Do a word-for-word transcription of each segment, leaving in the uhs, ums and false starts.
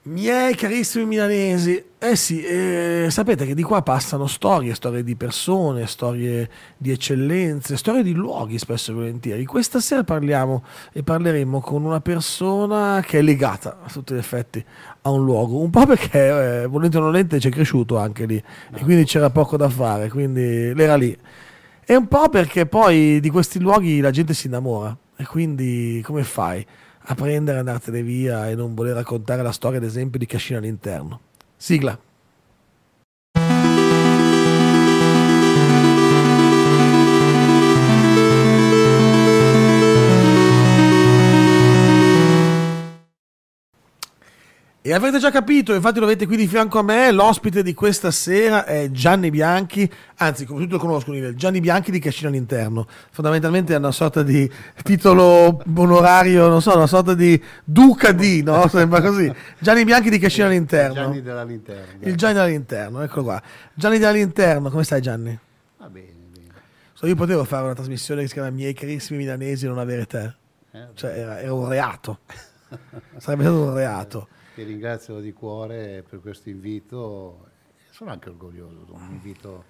Miei carissimi milanesi, eh sì, eh, sapete che di qua passano storie, storie di persone, storie di eccellenze, storie di luoghi spesso e volentieri. Questa sera parliamo e parleremo con una persona che è legata a tutti gli effetti a un luogo, un po' perché eh, volente o nolente c'è cresciuto anche lì e quindi c'era poco da fare, quindi l'era lì. E un po' perché poi di questi luoghi la gente si innamora e quindi come fai a prendere, andartene via e non voler raccontare la storia, ad esempio, di Cascina all'interno? Sigla. E avrete già capito, infatti lo avete qui di fianco a me, l'ospite di questa sera è Gianni Bianchi, anzi come tutti lo conoscono, il Gianni Bianchi di Cascina all'interno. Fondamentalmente è una sorta di titolo onorario, non so, una sorta di duca di, no? Sembra così. Gianni Bianchi di Cascina all'interno. Gianni dell'all'interno. Il Gianni dell'all'interno, eccolo qua. Gianni dell'all'interno, come stai Gianni? Va bene, bene. So, io potevo fare una trasmissione che si chiama Miei carissimi milanesi e non avere te. Eh, Cioè era, era un reato. Sarebbe stato un reato. Ti ringrazio di cuore per questo invito, sono anche orgoglioso di un invito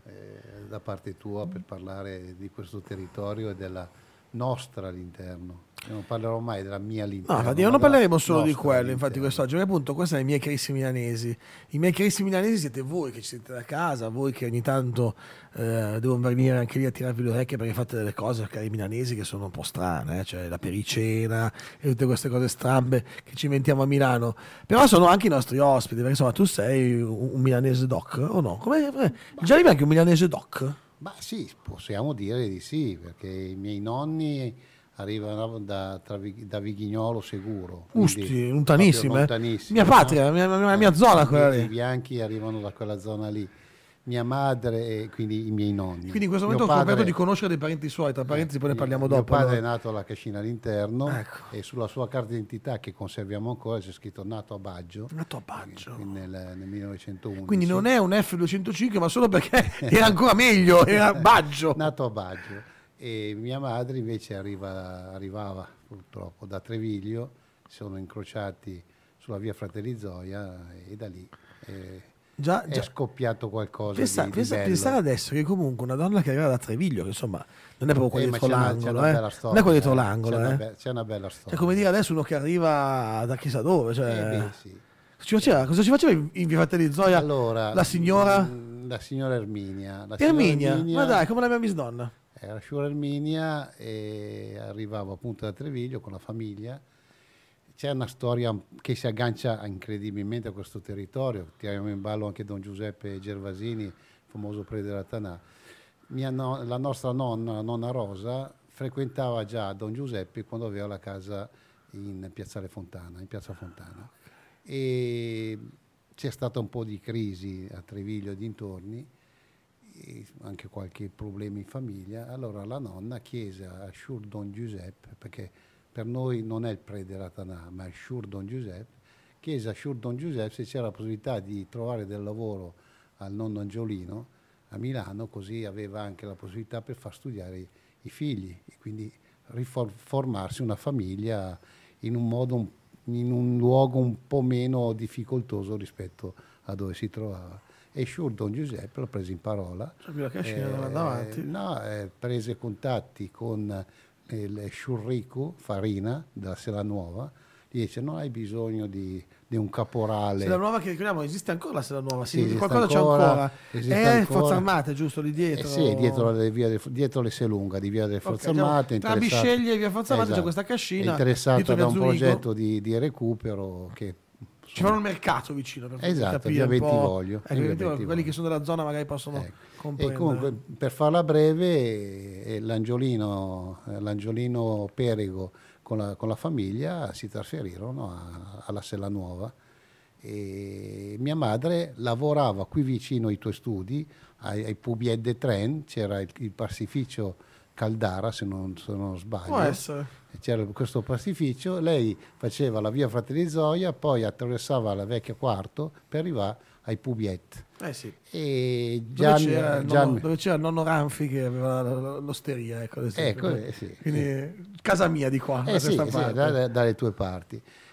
eh, da parte tua per parlare di questo territorio e della nostra all'interno. Io non parlerò mai della mia all'interno. No, infatti, non parleremo solo di quello, infatti, quest'oggi, ma appunto, questi sono i miei carissimi milanesi. I miei carissimi milanesi siete voi che ci siete da casa, voi che ogni tanto eh, devono venire anche lì a tirarvi le orecchie perché fate delle cose, cari milanesi, che sono un po' strane, eh? Cioè la pericena e tutte queste cose strambe che ci inventiamo a Milano. Però sono anche i nostri ospiti, perché insomma tu sei un, un milanese doc, o no? Come, eh, già arriva anche un milanese doc? Ma sì, possiamo dire di sì, perché i miei nonni arrivano da, tra, da Vighignolo Seguro. Usti, lontanissime. lontanissime. Mia patria, no? mia, mia, mia zona quella lì. I bianchi arrivano da quella zona lì. Mia madre e quindi i miei nonni. Quindi in questo momento mio ho padre, scoperto di conoscere dei parenti suoi, tra parentesi, eh, poi ne parliamo mio dopo. Mio padre no? è nato alla Cascina all'interno, ecco. E sulla sua carta d'identità che conserviamo ancora c'è scritto nato a Baggio. Nato a Baggio. Nel, nel millenovecentoundici. Quindi non è un F duecentocinque, ma solo perché era ancora meglio, era Baggio. Nato a Baggio. E mia madre invece arriva, arrivava purtroppo da Treviglio, si sono incrociati sulla via Fratelli Zoia e da lì eh, già, è già. scoppiato qualcosa pensa, di, pensa, di bello. Pensare adesso che comunque una donna che arriva da Treviglio, che insomma non è proprio qua eh, dietro c'è l'angolo, una, c'è eh. una storia, non è qua dietro eh. l'angolo, c'è, eh. una be- c'è una bella storia. Cioè, come dire adesso uno che arriva da chissà dove, cioè... Eh, beh, sì. Ci faceva, cosa ci faceva in, in via Fratelli Zoia? Allora, la signora? La signora Erminia. La Erminia? Signora Erminia, Ma dai, come la mia bisnonna. Era signora Erminia e arrivavo appunto da Treviglio con la famiglia. C'è una storia che si aggancia incredibilmente a questo territorio. Tiriamo in ballo anche Don Giuseppe Gervasini, famoso prete della Tanà. Mia no, la nostra nonna, la nonna Rosa, frequentava già Don Giuseppe quando aveva la casa in Piazzale Fontana, in Piazza Fontana. E c'è stata un po' di crisi a Treviglio e dintorni, e anche qualche problema in famiglia. Allora la nonna chiese a Sciur Don Giuseppe, perché per noi non è il prete della Tanà, ma è Sciur Don Giuseppe, chiese a Sciur Don Giuseppe se c'era la possibilità di trovare del lavoro al nonno Angiolino a Milano, così aveva anche la possibilità per far studiare i, i figli e quindi riformarsi una famiglia in un modo un in un luogo un po' meno difficoltoso rispetto a dove si trovava. E Sciur Don Giuseppe lo prese in parola. La Cascina non andava avanti. No, eh, prese contatti con il Sciurrico Farina della Sela Nuova, gli dice non hai bisogno di, di un caporale. Sela Nuova, che ricordiamo, esiste ancora la Sela Nuova? Sì, sì, qualcosa ancora, c'è ancora. È ancora. Forze Armate, giusto, lì dietro? Eh sì, dietro le, via del, dietro le Selunga, di via delle Forze okay, Armate. Tra Bisceglie e via Forze Armate, esatto, c'è questa cascina. È interessata da un progetto di, di recupero che... Ci fanno un mercato vicino per esatto, capire via un po'. Voglio, Ecco, via quelli voglio. Che sono della zona magari possono ecco. comprendere. E comunque, per farla breve, eh, l'Angiolino, eh, l'Angiolino Perego con la, con la famiglia si trasferirono a, alla Sella Nuova e mia madre lavorava qui vicino ai tuoi studi, ai, ai Pubiet de Tren, c'era il, il pastificio Caldara, se non, se non sbaglio. Può essere. C'era questo pastificio, lei faceva la via Fratelli Zoia, poi attraversava la vecchia Quarto per arrivare ai Pubiet. Eh sì. E Gian, dove, c'era Gian... nonno, dove c'era il nonno Ranfi che aveva l'osteria, ecco. ecco eh, sì. Quindi casa mia di qua, eh, da sì, questa sì, parte. da, da, dalle tue parti.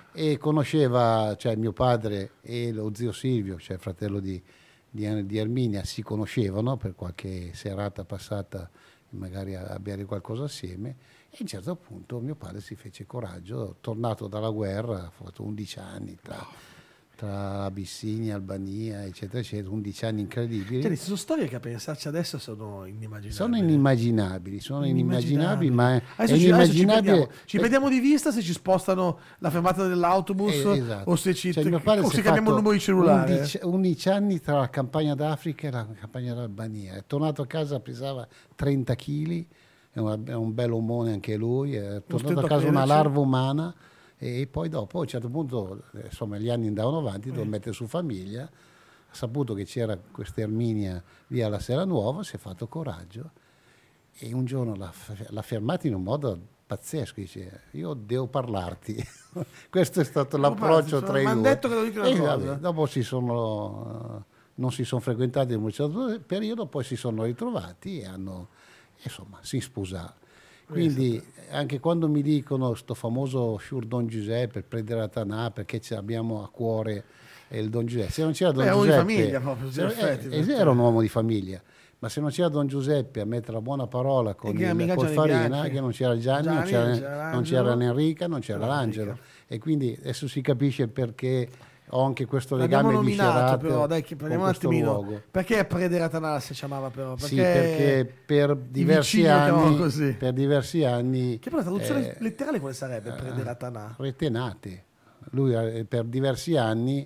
e conosceva, cioè mio padre e lo zio Silvio, cioè il fratello di, di, di Erminia, si conoscevano per qualche serata passata, magari a, a bere qualcosa assieme, e a un certo punto mio padre si fece coraggio, tornato dalla guerra, ha fatto undici anni tra, tra Abissinia, Albania, eccetera, eccetera, undici anni incredibili. Cioè, sono storie che a pensarci adesso sono inimmaginabili. Sono inimmaginabili, sono inimmaginabili, ma è, adesso è ci, inimmaginabile. Adesso ci, perdiamo, ci perdiamo di vista se ci spostano la fermata dell'autobus eh, esatto. o se ci cioè, o se cambiamo il numero di cellulare. undici, undici anni tra la campagna d'Africa e la campagna d'Albania. È tornato a casa, pesava trenta chili, è, una, è un bel omone anche lui, è tornato a casa una larva umana, e poi dopo a un certo punto, insomma, gli anni andavano avanti, doveva mettere su famiglia, ha saputo che c'era questa Erminia via la Sera Nuova, si è fatto coraggio e un giorno l'ha, l'ha fermata in un modo pazzesco, dice io devo parlarti. Questo è stato oh, l'approccio tra i due. Detto che lo dico una cosa. Vabbè, dopo si sono, non si sono frequentati in un certo periodo, poi si sono ritrovati e hanno, insomma, si sposarono. Quindi anche quando mi dicono sto famoso Sciur Don Giuseppe, prendere la Tanà perché abbiamo a cuore il Don Giuseppe, se non c'era Don Beh, Giuseppe, uomo di famiglia, proprio, se, effetti, eh, era un uomo di famiglia, ma se non c'era Don Giuseppe a mettere la buona parola con il col Farina, che non c'era Gianni, Gianni non, c'era, non, c'era non c'era Enrica, non c'era l'Angelo, e quindi adesso si capisce perché ho anche questo legame nominato, viscerato, però dai, che prendiamo un attimino luogo. Perché Prederatanà si chiamava però? Perché, sì, perché per diversi anni per diversi anni che poi la traduzione eh, letterale quale sarebbe? Prederatanà? Retenate. Lui per diversi anni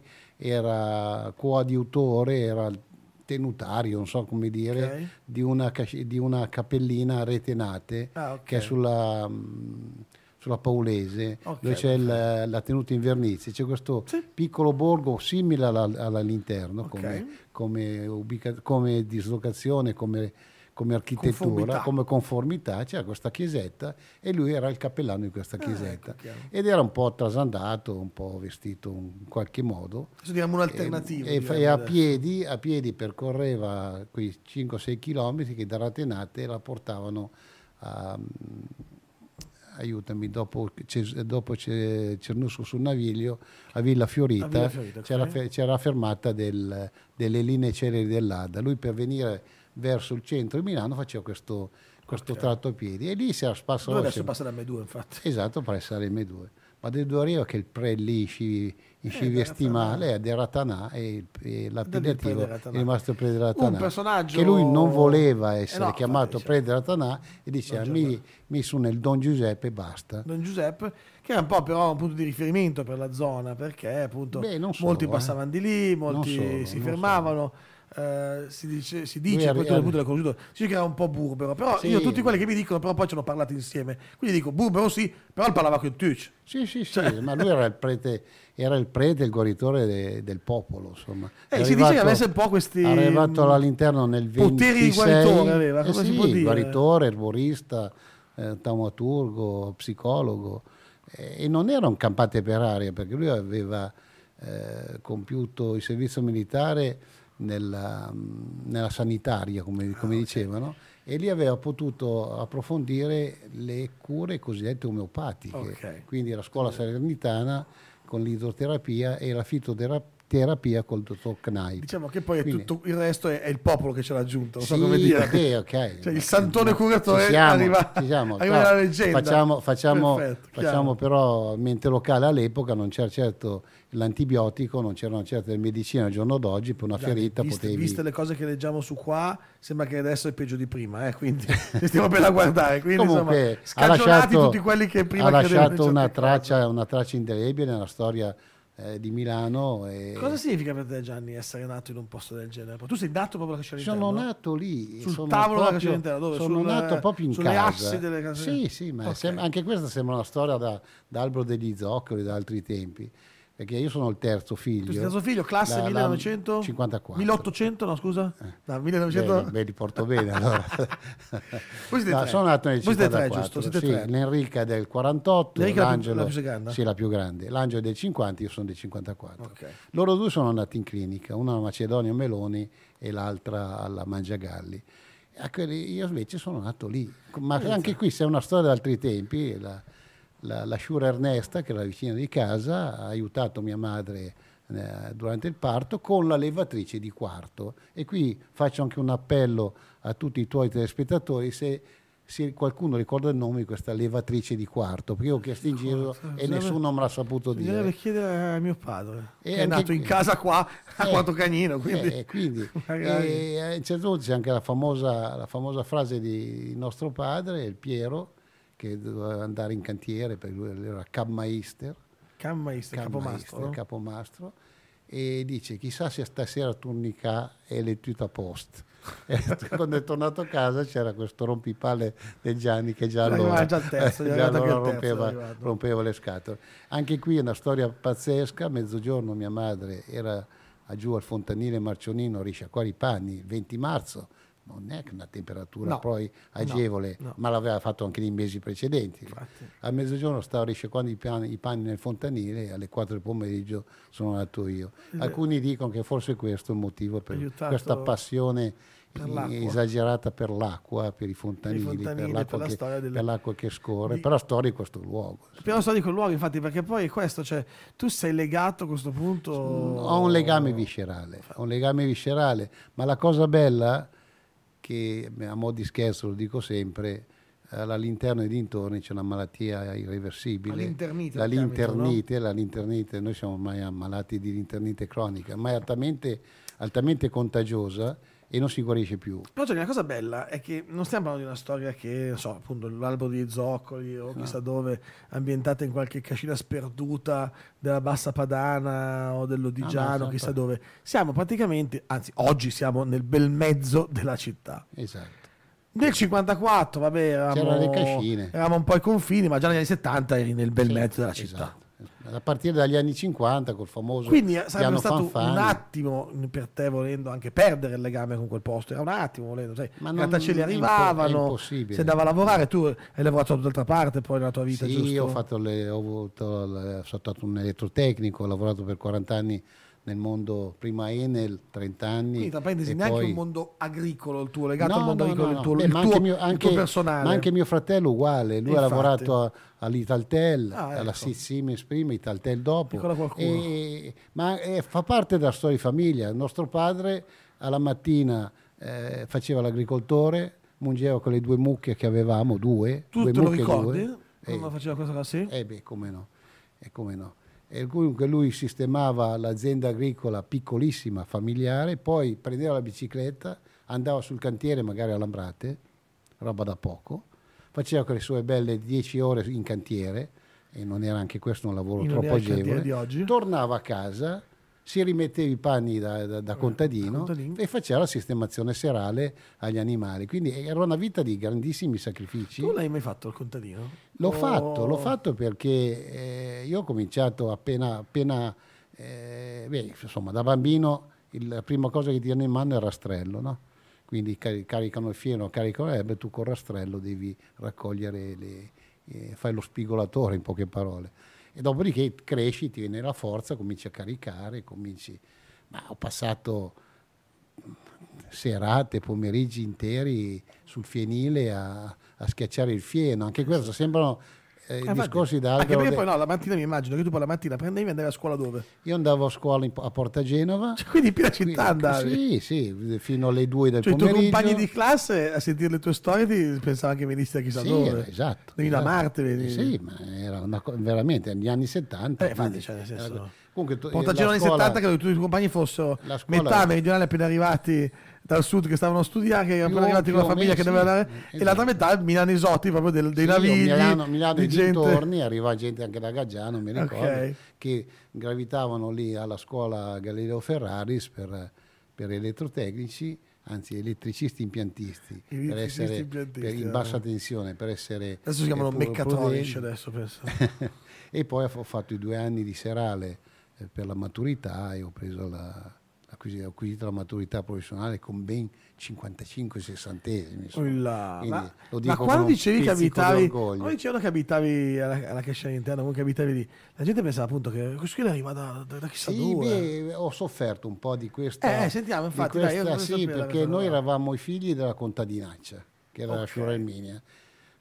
era coadiutore, era tenutario, non so come dire, okay. di, una, di una cappellina a Retenate, ah, okay. che è sulla sulla Paulese, okay, dove c'è la, la tenuta Invernizzi, c'è questo sì. piccolo borgo simile alla, all'interno, okay. come, come, ubica, come dislocazione, come, come architettura, conformità. come conformità, c'era questa chiesetta e lui era il cappellano di questa chiesetta. Ah, ecco, ed era un po' trasandato, un po' vestito in qualche modo. Adesso diamo un'alternativa. E, e a, piedi, a piedi percorreva quei cinque sei chilometri che da Ratenate la portavano a... aiutami, dopo, dopo Cernusco sul Naviglio, a Villa Fiorita, a Villa Fiorita c'era, okay. c'era la fermata del, delle linee celeri dell'Adda. Lui per venire verso il centro di Milano faceva questo, questo okay. tratto a piedi e lì si era sparso. Dove adesso passa da M due, infatti. Esatto, pare essere M due. Ma del due arriva che il pre lì sci, in scivi eh, estimale è di Ratanà e, e l'appellativo è rimasto pre di Ratanà. Un personaggio che lui non voleva essere eh no, chiamato pre di Ratanà e diceva mi, mi su nel Don Giuseppe e basta. Don Giuseppe, che era un po' però un punto di riferimento per la zona, perché appunto Beh, solo, molti passavano eh. di lì, molti solo, si fermavano. Solo. Uh, si dice, si dice poi tu l'hai conosciuto, si dice che era un po' burbero, però sì. io tutti quelli che mi dicono però poi ci hanno parlato insieme, quindi dico burbero sì, però parlava con Tucci. Sì, sì, sì, cioè. ma lui era il prete, era il prete, il guaritore de, del popolo, insomma. Eh, si arrivato, dice che avesse un po' questi è arrivato all'interno nel poteri ventisei, di guaritore aveva, come eh si sì, può dire? Guaritore, erborista, eh, taumaturgo, psicologo, eh, e non era un campate per aria, perché lui aveva eh, compiuto il servizio militare Nella, nella sanitaria, come, come ah, dicevano, okay. e lì aveva potuto approfondire le cure cosiddette omeopatiche, okay. quindi la scuola salernitana con l'idroterapia e la fitoterapia col dottor Knight. Diciamo che poi quindi, tutto il resto è, è il popolo che ce l'ha aggiunto, non sì, so come dire. Vabbè, okay. Cioè, il santone curatore siamo, arriva, siamo, arriva no, la leggenda. Facciamo, facciamo, Perfetto, facciamo però mente locale all'epoca non c'era certo l'antibiotico, non c'erano certe medicine al giorno d'oggi, per una Già, ferita viste, potevi... Viste le cose che leggiamo su qua, sembra che adesso è peggio di prima, eh? Quindi stiamo per la guardare. Quindi, comunque, insomma, scagionati ha lasciato, tutti quelli che prima ha lasciato una traccia, una traccia indelebile nella storia eh, di Milano. E... Cosa significa per te, Gianni, essere nato in un posto del genere? Tu sei nato proprio alla Cascina Sono nato lì. Sul sono tavolo proprio, della Cascina Interna? Dove? Sono Sul, nato proprio in sulle casa. assi delle case? Sì, sì, ma okay. sem- anche questa sembra una storia da, da Albero degli Zoccoli, da altri tempi. Perché io sono il terzo figlio. Il terzo figlio, classe la, millenovecentocinquantaquattro. milleottocento, no scusa? Eh. No, millenovecento. Beh, beh, li porto bene allora. Voi siete no, tre. Sono nato nel Voi cinquantaquattro. Tre, giusto? Siete sì, tre. L'Enrica è del quarantotto, L'Enrica l'Angelo la più grande? Sì, la più grande. L'Angelo è del cinquanta, io sono del cinquantaquattro. Okay. Loro due sono andati in clinica, una a Macedonia Meloni e l'altra alla Mangiagalli. Io invece sono nato lì. Ma anche qui, se è una storia di altri tempi, la, la, la Sciura Ernesta, che è la vicina di casa, ha aiutato mia madre eh, durante il parto con la levatrice di quarto. E qui faccio anche un appello a tutti i tuoi telespettatori, se, se qualcuno ricorda il nome di questa levatrice di quarto, perché io ho chiesto in giro Cosa? e nessuno me l'ha saputo Bisognerebbe dire. chiedere a mio padre, E che è anche nato in qui- casa qua a Eh, Quattro Canino, quindi, eh, quindi magari- e a un certo punto c'è anche la famosa, la famosa frase di, di nostro padre, il Piero, che doveva andare in cantiere, perché lui era Capmeister, Cammaister, capomastro, no? capomastro, e dice chissà se stasera turnica è le tute a post. E quando è tornato a casa c'era questo rompipalle del Gianni che già Era allora, già il terzo, gli già era arrivato allora anche il terzo, rompeva, era arrivato. rompeva le scatole. Anche qui è una storia pazzesca. A mezzogiorno mia madre era a giù al fontanile Marcionino a risciacquare i panni il venti marzo. Non è che una temperatura No, poi agevole, no. ma l'aveva fatto anche nei mesi precedenti. Infatti. A mezzogiorno stavo risciacquando i panni, i panni nel fontanile e alle quattro del pomeriggio sono andato io. Alcuni dicono che forse questo è il motivo per Aiutato questa passione per l'acqua. esagerata per l'acqua, per i fontanili, Per i fontanili, per, l'acqua per la che, storia delle- per l'acqua che scorre, di- per la storia di questo luogo. Abbiamo storia di quel luogo, infatti, perché poi è questo, cioè, tu sei legato a questo punto... Ho un legame viscerale, ho un legame viscerale, ma la cosa bella, che a mo' di scherzo lo dico sempre, eh, all'interno e dintorni c'è una malattia irreversibile, La linternite, la la chiami tu, linternite, la linternite, noi siamo ormai ammalati di linternite cronica, ma è altamente, altamente contagiosa e non si guarisce più. Però cioè, la cosa bella è che non stiamo parlando di una storia che, non so, appunto, l'albero di zoccoli o chissà dove, ambientata in qualche cascina sperduta della Bassa Padana o dell'Odigiano, No, no, chissà certo. dove. Siamo praticamente, anzi, oggi siamo nel bel mezzo della città. Esatto. Nel cinquantaquattro, vabbè, eravamo, C'erano le cascine. eravamo un po' ai confini, ma già negli anni settanta eri nel bel Sì, mezzo della città. esatto. A partire dagli anni cinquanta col famoso Quindi sarebbe piano stato Fanfani. un attimo per te, volendo anche perdere il legame con quel posto, era un attimo volendo, sai, Ma i non- grattacieli è impo- è arrivavano, impossibile. si andava a lavorare, tu hai lavorato da tutt'altra parte poi nella tua vita, Sì, giusto? ho fatto le, ho avuto, le- sono stato un elettrotecnico, ho lavorato per quaranta anni nel mondo, prima Enel, trenta anni. Quindi tra parentesi, e neanche poi- un mondo agricolo il tuo, legato No, al mondo no, agricolo, no, il no. tuo, Beh, il ma tuo- anche mio, il tuo anche- personale. ma anche mio fratello uguale, lui ha Infatti. lavorato a- all'Italtel, Ah, alla ecco. Six Siemens prima, Italtel dopo. Piccola qualcuno. E- ma eh, fa parte della storia di famiglia. Il nostro padre alla mattina eh, faceva l'agricoltore, mungeva con le due mucche che avevamo, due, Tu due te lo mucche, ricordi? due. Come Eh, faceva questa cosa così? eh beh, come no, e come no. E comunque lui sistemava l'azienda agricola piccolissima, familiare, poi prendeva la bicicletta, andava sul cantiere, magari a Lambrate, roba da poco, faceva quelle sue belle dieci ore in cantiere, e non era anche questo un lavoro Non troppo era il cantiere agevole, di oggi. tornava a casa, si rimetteva i panni da, da- da contadino, da contadino. e faceva la sistemazione serale agli animali. Quindi era una vita di grandissimi sacrifici. Tu l'hai mai fatto il contadino? L'ho O- fatto, l'ho fatto perché eh, io ho cominciato appena, appena eh, beh, insomma, da bambino il- la prima cosa che ti hanno in mano è il rastrello, no? Quindi cari- caricano il fieno, caricano l'erba e tu col rastrello devi raccogliere, le, eh, fai lo spigolatore in poche parole. E dopodiché cresci, ti viene la forza, cominci a caricare, cominci... Ma ho passato serate, pomeriggi interi sul fienile a, a schiacciare il fieno. Anche questo sembrano eh, Eh, infatti, discorsi anche d'albero. perché de- poi no, la mattina mi immagino che tu poi la mattina prendevi e andavi a scuola dove? Io andavo a scuola in- a Porta Genova. Cioè, quindi in piena città andavi. Sì, sì, fino alle due del Cioè i tuoi pomeriggio. compagni di classe a sentire le tue storie ti pensavano che venissi da chissà Sì, dove. esatto. Devi da esatto. Marte, vedi. Sì, ma era una co- veramente negli anni settanta. Eh, infatti, quindi cioè, nel senso- era- comunque, tu- Porta la Genova anni scuola- settanta credo che tutti i tuoi compagni fossero La scuola- metà meridionali appena arrivati dal sud che stavano a studiare, che erano Più appena o- arrivati con la più o famiglia che meno, doveva sì, andare, e esatto. l'altra metà milanesoti proprio del- dei Sì, navigli, Milano, Milano di e gente. dintorni, arriva gente anche da Gaggiano, mi ricordo, Ok. che gravitavano lì alla scuola Galileo Ferraris per, per elettrotecnici, anzi elettricisti impiantisti, per Elettricisti essere impiantisti, per- in eh. bassa tensione, per essere... Adesso si chiamano eh, pu- meccatronici, prudenti. adesso penso. E poi ho fatto i due anni di serale eh, per la maturità e ho preso la, acquisi- ho acquisito la maturità professionale con ben cinquantacinque sessantesimi. insomma. Ulla. Quindi Ma, lo ma dico con quando un dicevi che pizzico di abitavi, orgoglio. quando dicevano che abitavi alla, alla cascina interna, comunque abitavi lì, la gente pensava appunto che questo qui arriva da, da, da chissà Sì, dove. beh, ho sofferto un po' di questa. Eh, sentiamo, di infatti, dai, io questa- vorrei sì, sapere perché questa noi roba. eravamo i figli della contadinaccia, che era la Ok. Fiorelminia.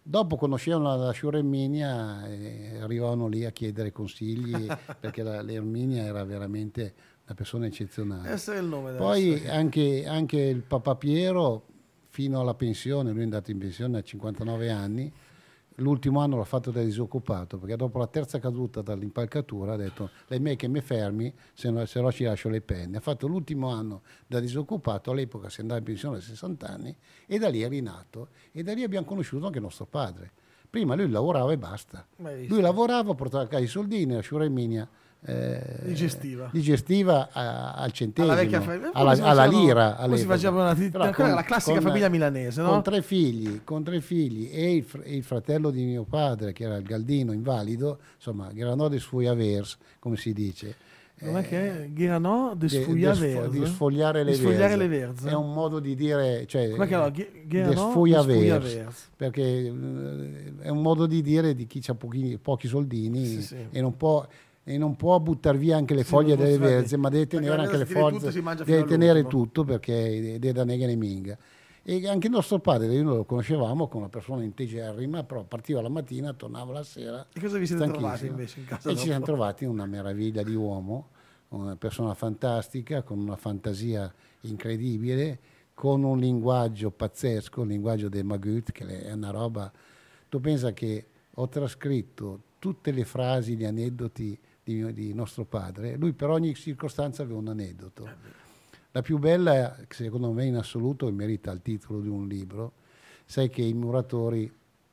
Dopo conoscevano la, la Sciura Erminia e arrivavano lì a chiedere consigli perché la, l'Erminia era veramente una persona eccezionale. Essere il nome Poi anche, anche il papà Piero fino alla pensione, lui è andato in pensione a cinquantanove anni, l'ultimo anno l'ha fatto da disoccupato perché dopo la terza caduta dall'impalcatura ha detto lei me che mi fermi se no, se no ci lascio le penne. Ha fatto l'ultimo anno da disoccupato, all'epoca si andava in pensione a sessanta anni e da lì è rinato e da lì abbiamo conosciuto anche nostro padre. Prima lui lavorava e basta, lui lavorava, portava a casa i soldini, la Sciura Erminia eh, li gestiva, li gestiva a, al centesimo, alla, fa- alla, alla lira. Come si faceva una, Però con, con, la classica con, famiglia milanese, no? Con tre figli, con tre figli e il, e il fratello di mio padre, che era il Galdino, invalido, insomma, Granò de Sfuiavers, come si dice. Com'è che è? Granò de Sfuiavers? Di sfogliare le, di sfogliare verze. le verze. È un modo di dire, cioè, com'è che no? de Sfuiavers, perché eh, è un modo di dire di chi ha pochi, pochi soldini sì, sì. e non può... e non può buttare via anche le sì, foglie delle verze, ma deve tenere anche le foglie, deve tenere tutto perché è da nega minga. E anche il nostro padre, noi lo conoscevamo come una persona integerrima, però partiva la mattina, tornava la sera. E cosa vi siete trovati invece in casa? E dopo? ci siamo trovati una meraviglia di uomo, una persona fantastica, con una fantasia incredibile, con un linguaggio pazzesco, un linguaggio del Magut, che è una roba. Tu pensa che ho trascritto tutte le frasi, gli aneddoti Di, di nostro padre, lui per ogni circostanza aveva un aneddoto. La più bella, secondo me in assoluto, e merita il titolo di un libro, sai che i muratori,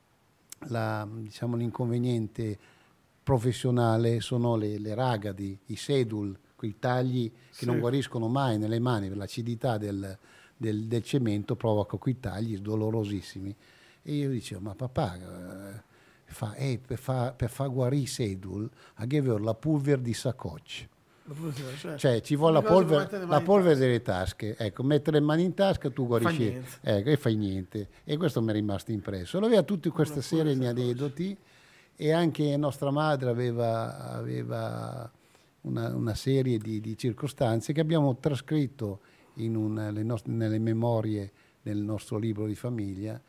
la, diciamo, l'inconveniente professionale sono le, le ragadi, i sedul, quei tagli che sì. non guariscono mai nelle mani, l'acidità del, del, del cemento provoca quei tagli dolorosissimi. E io dicevo, ma papà... Eh, Fa, eh, per far per fa guarire i sedul aveva la polvere di Saccocci, cioè, cioè ci vuole la polvere, la polvere delle tasche, ecco, mettere le mani in tasca tu guarisci ecco, e fai niente, e questo mi è rimasto impresso. Lo aveva tutte queste serie di aneddoti e anche nostra madre aveva, aveva una, una serie di, di circostanze che abbiamo trascritto in una, le nostre, nelle memorie del nostro libro di famiglia.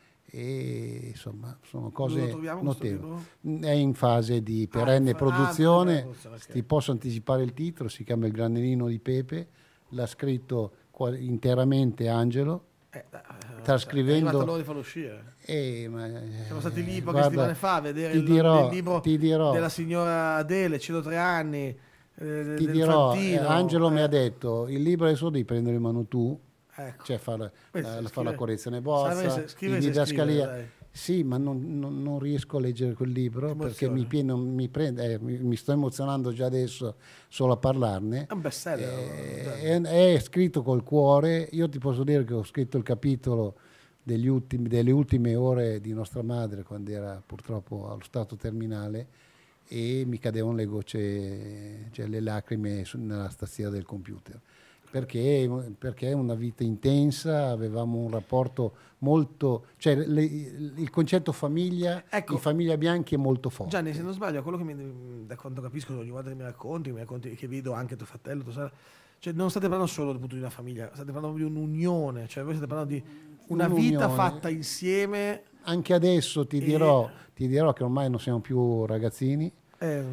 E insomma sono cose notevoli. È in fase di perenne ah, produzione, ah, okay. Ti posso anticipare il titolo, si chiama Il granellino di Pepe, l'ha scritto interamente Angelo, eh, trascrivendo. È arrivato l'ora di farlo uscire. Eh, ma, siamo stati lì poche settimane fa a vedere il, dirò, il libro dirò, della signora Adele, Cielo tre anni. Eh, ti dirò, eh, Angelo eh. mi ha detto il libro adesso devi prendere in mano tu. Ecco. Cioè fa la, la, fa la correzione bozza, scrive, di didascalia. Sì, ma non, non, non riesco a leggere quel libro perché mi, pieno, mi, prende, eh, mi, mi sto emozionando già adesso solo a parlarne. È un bestseller. Eh, è, è scritto col cuore. Io ti posso dire che ho scritto il capitolo degli ultimi, delle ultime ore di nostra madre quando era purtroppo allo stato terminale e mi cadevano le gocce, cioè le lacrime nella tastiera del computer. Perché, perché è una vita intensa, avevamo un rapporto molto, cioè le, il concetto famiglia, ecco, di famiglia Bianchi è molto forte. Gianni, se non sbaglio, quello che mi, da quanto capisco ogni volta che mi racconti, mi racconti che vedo anche tuo fratello, tua sorella, cioè non state parlando solo dal punto di una famiglia, state parlando di un'unione, cioè voi state parlando di una un'unione. Vita fatta insieme. Anche adesso ti, e... dirò, ti dirò che ormai non siamo più ragazzini. Eh.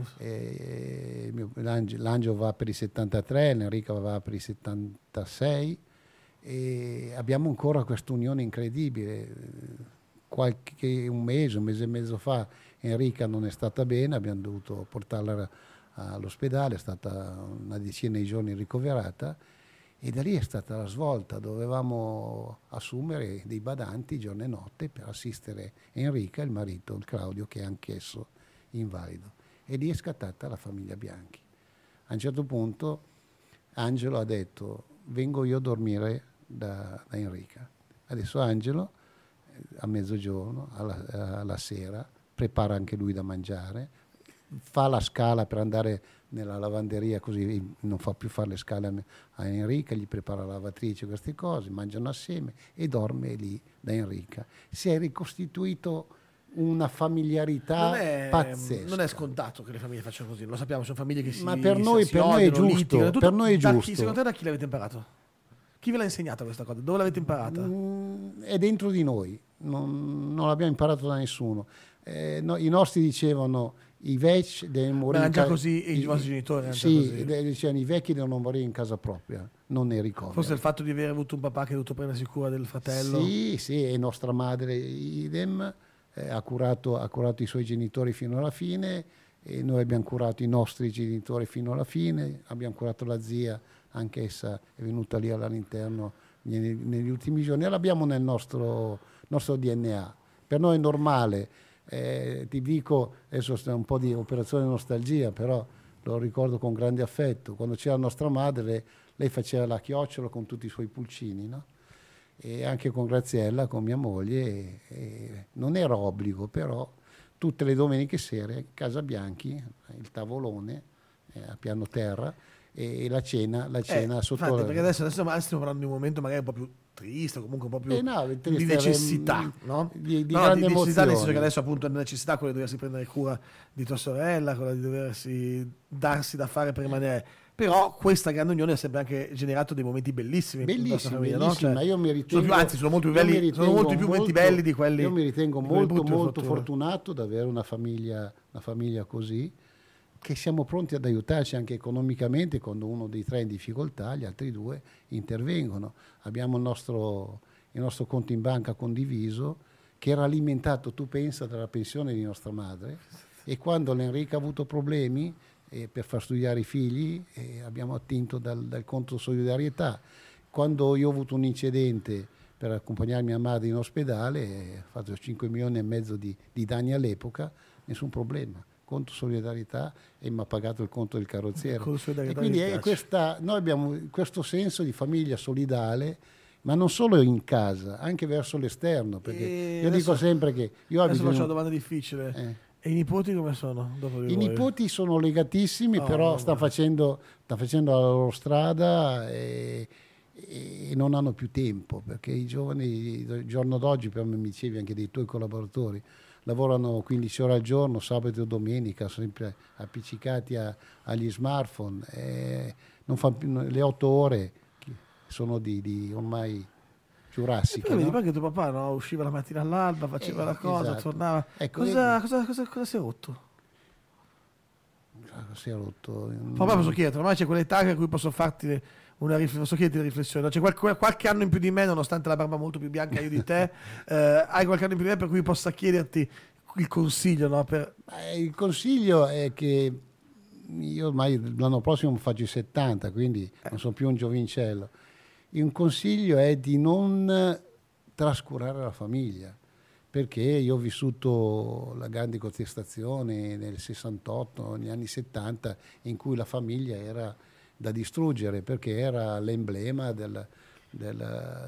E mio, l'Angelo va per i settantatré, l'Enrica va per i settantasei e abbiamo ancora questa unione incredibile. Qualche un mese, un mese e mezzo fa Enrica non è stata bene, abbiamo dovuto portarla all'ospedale, è stata una decina di giorni ricoverata e da lì è stata la svolta. Dovevamo assumere dei badanti giorno e notte per assistere Enrica, il marito, il Claudio, che è anch'esso invalido. E lì è scattata la famiglia Bianchi. A un certo punto Angelo ha detto vengo io a dormire da, da Enrica. Adesso Angelo a mezzogiorno, alla, alla sera, prepara anche lui da mangiare, fa la scala per andare nella lavanderia così non fa più fare le scale a Enrica, gli prepara la lavatrice, queste cose, mangiano assieme e dorme lì da Enrica. Si è ricostituito una familiarità non è, pazzesca. Non è scontato che le famiglie facciano così, lo sappiamo, sono famiglie che si ma per noi, si per odiano, noi è giusto, litigano, per noi è da giusto. Chi, secondo te da chi l'avete imparato? Chi ve l'ha insegnata questa cosa? Dove l'avete imparata? Mm, è dentro di noi. non, non l'abbiamo imparato da nessuno. Eh, no, I nostri dicevano i vecchi devono morire. Ma erano già in ca- così i vostri genitori? erano già Sì, così. de- dicevano i vecchi devono morire in casa propria, non nei ricoveri. Forse il fatto di aver avuto un papà che ha dovuto prendersi cura del fratello. Sì, sì, e nostra madre idem, eh, ha, curato, ha curato i suoi genitori fino alla fine, e noi abbiamo curato i nostri genitori fino alla fine, abbiamo curato la zia, anch'essa è venuta lì all'interno negli, negli ultimi giorni, e l'abbiamo nel nostro, nostro D N A. Per noi è normale, eh, ti dico, adesso è un po' di operazione nostalgia, però lo ricordo con grande affetto, quando c'era nostra madre, lei faceva la chiocciola con tutti i suoi pulcini, no? E anche con Graziella, con mia moglie, e, e non era obbligo, però tutte le domeniche sere, Casa Bianchi, il tavolone eh, a piano terra, e, e la cena, la cena Eh, sotto infatti, la- perché adesso, adesso stiamo parlando di un momento magari un po' più triste, comunque un po' più Eh no, di triste, necessità, mm, no? di- di No, grandi di necessità, nel senso emozioni. che adesso appunto è una necessità quella di doversi prendere cura di tua sorella, quella di doversi darsi da fare per rimanere. Però questa grande unione ha sempre anche generato dei momenti bellissimi in Bellissimi, nostra famiglia, no? bellissimi, Cioè, ma io mi sono ritengo, più- anzi, sono molto più io mi belli, sono ritengo molti più momenti molto- belli di quelli. Io mi ritengo di quelle molto, brutte molto fortune. fortunato ad avere una famiglia, una famiglia così, che siamo pronti ad aiutarci anche economicamente quando uno dei tre è in difficoltà, gli altri due intervengono. Abbiamo il nostro, il nostro conto in banca condiviso, che era alimentato, tu pensa, dalla pensione di nostra madre, e quando l'Enrica ha avuto problemi eh, per far studiare i figli, eh, abbiamo attinto dal, dal conto solidarietà. Quando io ho avuto un incidente per accompagnare mia madre in ospedale, eh, ho fatto cinque milioni e mezzo di, di danni all'epoca, nessun problema. Conto solidarietà, e mi ha pagato il conto del carrozziere. Conto E solidarietà quindi mi è piace. questa, noi abbiamo questo senso di famiglia solidale, ma non solo in casa, anche verso l'esterno, perché E io adesso- dico sempre che io Adesso abito faccio in una un- domanda difficile. eh. E i nipoti come sono dopo di I voi? nipoti sono legatissimi, Oh, però no, stanno guarda. facendo, stanno facendo la loro strada e, e non hanno più tempo, perché i giovani, il giorno d'oggi, per me mi dicevi anche dei tuoi collaboratori, lavorano quindici ore al giorno, sabato e domenica, sempre appiccicati a- agli smartphone, e non fanno più, le otto ore sono di, di ormai giurassiche. Poi vedi no? poi che tuo papà no, usciva la mattina all'alba, faceva Eh, la cosa, esatto. tornava. Ecco, cosa, vedi. cosa, cosa, cosa si è rotto? Si è rotto. Papà, posso chiederti, ormai c'è quell'età in cui posso farti una riflessione, posso chiederti una riflessione. no? C'è qual- qual- qualche anno in più di me, nonostante la barba molto più bianca io di te, eh, hai qualche anno in più di me per cui possa chiederti il consiglio, no? Per... Eh, Il consiglio è che io ormai l'anno prossimo faccio i settanta, quindi non sono più un giovincello. Un consiglio è di non trascurare la famiglia, perché io ho vissuto la grande contestazione nel sessantotto, negli anni settanta, in cui la famiglia era da distruggere, perché era l'emblema del, del,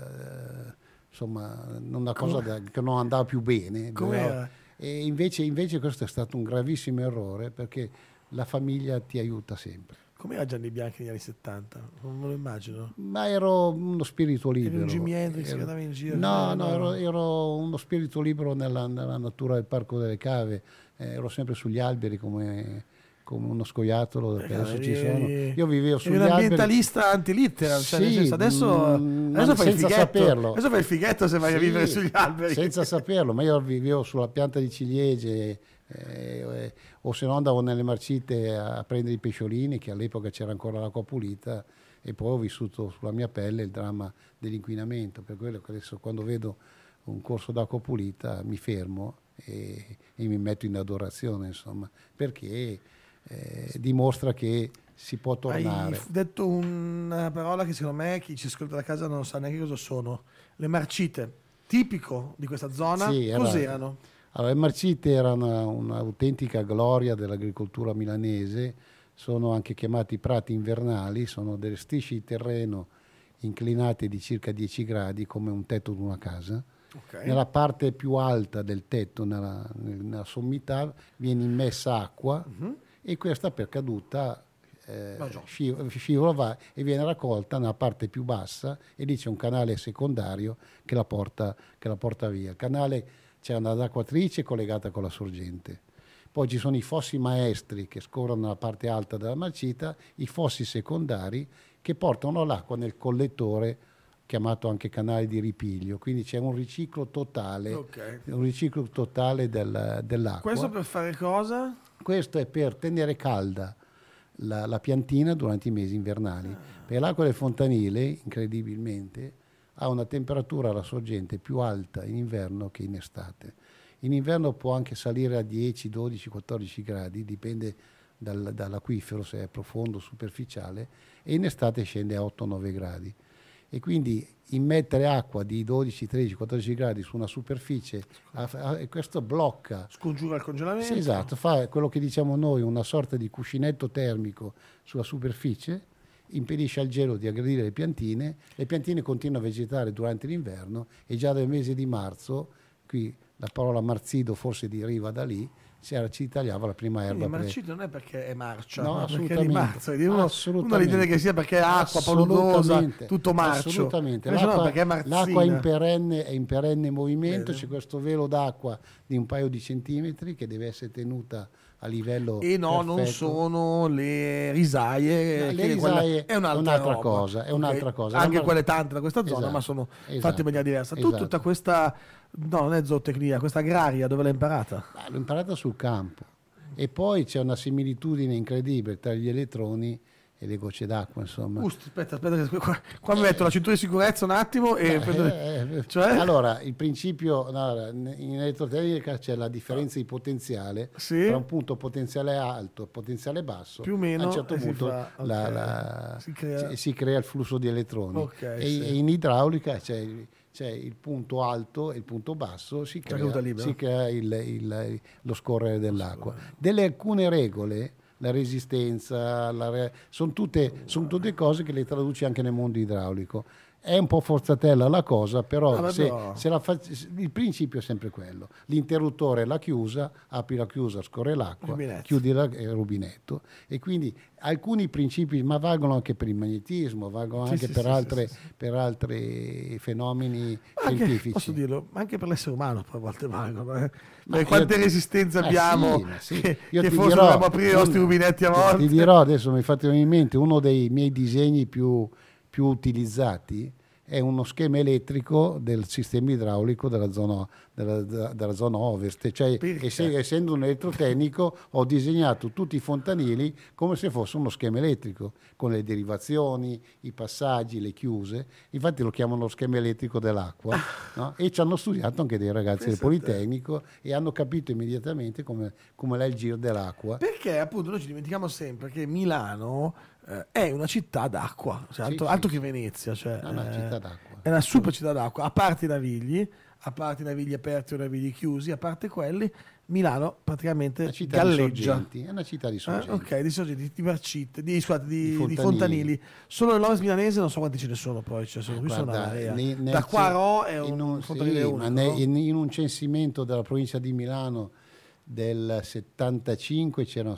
eh, insomma, una cosa da- che non andava più bene. Com'era? E invece, invece questo è stato un gravissimo errore, perché la famiglia ti aiuta sempre. Com'era Gianni Bianchi negli anni settanta? Non me lo immagino. Ma ero uno spirito Eri libero. un Jimi Hendrix Ero- che andava in giro. No, eh, no, ero, ero uno spirito libero nella, nella natura del Parco delle Cave. Eh, ero sempre sugli alberi come, come uno scoiattolo, perché adesso ci eri- sono. Io vivevo eri sugli un alberi. ambientalista antilitteram, cioè nel Sì, senso, adesso, mm, adesso ma fai il senza fighetto. saperlo. Adesso fai il fighetto se vai a Sì, vivere sugli alberi. senza saperlo, ma io vivevo sulla pianta di ciliegie, eh, eh, o se no andavo nelle marcite a prendere i pesciolini, che all'epoca c'era ancora l'acqua pulita, e poi ho vissuto sulla mia pelle il dramma dell'inquinamento, per quello che adesso quando vedo un corso d'acqua pulita mi fermo e, e mi metto in adorazione, insomma, perché eh, dimostra che si può tornare. Hai f- detto una parola che secondo me chi ci ascolta da casa non sa neanche cosa sono. Le marcite, tipico di questa zona, Sì, era- cos'erano? Allora, le marcite erano un'autentica gloria dell'agricoltura milanese, sono anche chiamati prati invernali, sono delle strisce di terreno inclinate di circa dieci gradi, come un tetto di una casa. Ok. Nella parte più alta del tetto, nella, nella sommità, viene immessa acqua, Mhm. e questa per caduta eh, Va giù. sci- scivola va e viene raccolta nella parte più bassa, e lì c'è un canale secondario che la porta, che la porta via. Il canale c'è una acquatrice collegata con la sorgente. Poi ci sono i fossi maestri che scorrono nella parte alta della marcita, i fossi secondari che portano l'acqua nel collettore chiamato anche canale di ripiglio, quindi c'è un riciclo totale, Ok. un riciclo totale del- dell'acqua. Questo per fare cosa? Questo è per tenere calda la, la piantina durante i mesi invernali, perché l'acqua del fontanile, incredibilmente, ha una temperatura alla sorgente più alta in inverno che in estate. In inverno può anche salire a dieci, dodici, quattordici gradi, dipende dal- dall'acquifero, se è profondo o superficiale, e in estate scende a otto nove gradi. E quindi immettere acqua di dodici, tredici, quattordici gradi su una superficie, a- a- e questo blocca. Scongiura il congelamento. Sì, esatto, fa quello che diciamo noi, una sorta di cuscinetto termico sulla superficie, impedisce al gelo di aggredire le piantine, le piantine continuano a vegetare durante l'inverno e già dal mese di marzo, qui la parola marzido forse deriva da lì, c'era, ci tagliava la prima erba. Quindi per- marcito non è perché è marcia, No, ma perché è di assolutamente. marzo. Quindi Uno, Assolutamente. uno ritiene che sia perché è acqua paludosa, Assolutamente. tutto marcio. Assolutamente. Invece no, L'acqua, perché è marzina. l'acqua è in perenne, è in perenne movimento, Bene. c'è questo velo d'acqua di un paio di centimetri che deve essere tenuta a livello E no, non perfetto. sono le risaie, No, le che quella risaie è un'altra, un'altra roba. cosa, è Ok? un'altra cosa. Anche La- quelle tante da questa zona, Esatto, ma sono fatte esatto, in maniera diversa. Tu esatto. tutta questa, no, non è zootecnia, questa agraria, dove l'hai imparata? Ah, l'ho imparata sul campo. E poi c'è una similitudine incredibile tra gli elettroni e le gocce d'acqua, insomma. Ust, aspetta, aspetta, che qua, qua mi metto la cintura di sicurezza un attimo e prendo- Eh, eh, cioè? Allora, il principio, no, in elettrotecnica c'è la differenza di potenziale Sì. tra un punto potenziale alto e potenziale basso. Più o meno, a un certo e si punto fa- la- ok. la- Si crea- si, si crea il flusso di elettroni. Ok, e, sì. e in idraulica c'è, c'è il punto alto e il punto basso, si crea, caduta libera. si crea il- il- lo scorrere dell'acqua. Delle alcune regole, la resistenza, la re- sono tutte, son tutte cose che le traduci anche nel mondo idraulico. È un po' forzatella la cosa, però, Ah, se, però- se la fa- il principio è sempre quello. L'interruttore è la chiusa, apri la chiusa, scorre l'acqua, Rubinetto. chiudi la- il rubinetto. E quindi alcuni principi, ma valgono anche per il magnetismo, valgono Sì, anche sì, per, sì, altre- sì, sì. per altri fenomeni Anche, scientifici. posso dirlo, ma anche per l'essere umano poi a volte valgono. Eh. Ma Perché quante io- resistenze Eh abbiamo sì, ma sì. che, Io che ti forse dirò, dovremmo aprire i nostri un- rubinetti a ti- volte. Ti dirò, adesso mi è fatto venire in mente, uno dei miei disegni più, più utilizzati è uno schema elettrico del sistema idraulico della zona, della, della- della zona ovest. Cioè, Perché? ess- essendo un elettrotecnico, ho disegnato tutti i fontanili come se fosse uno schema elettrico, con le derivazioni, i passaggi, le chiuse. Infatti lo chiamano lo schema elettrico dell'acqua. No? E ci hanno studiato anche dei ragazzi del Pensa a te. Politecnico e hanno capito immediatamente come, come è il giro dell'acqua. Perché appunto noi ci dimentichiamo sempre che Milano eh, è una città d'acqua, cioè, Sì, altro, sì, altro sì. che Venezia. Cioè, È una eh, città d'acqua. È una super città d'acqua, a parte i navigli, a parte i navigli aperti o i navigli chiusi, a parte quelli, Milano praticamente Una città di galleggia. sorgenti, è una città di Eh, sorgenti. ok, di sorgenti, di, di marcite, di, scusate, di, Di di fontanili. fontanili. Solo nell'ovest milanese non so quanti ce ne sono poi, cioè, sono, qui sono una Guarda, marea. ne- nel Da qua a ce- Ro è in un, un, fontanile sì, unico. ma ne- no? in, in un censimento della provincia di Milano del settantacinque c'erano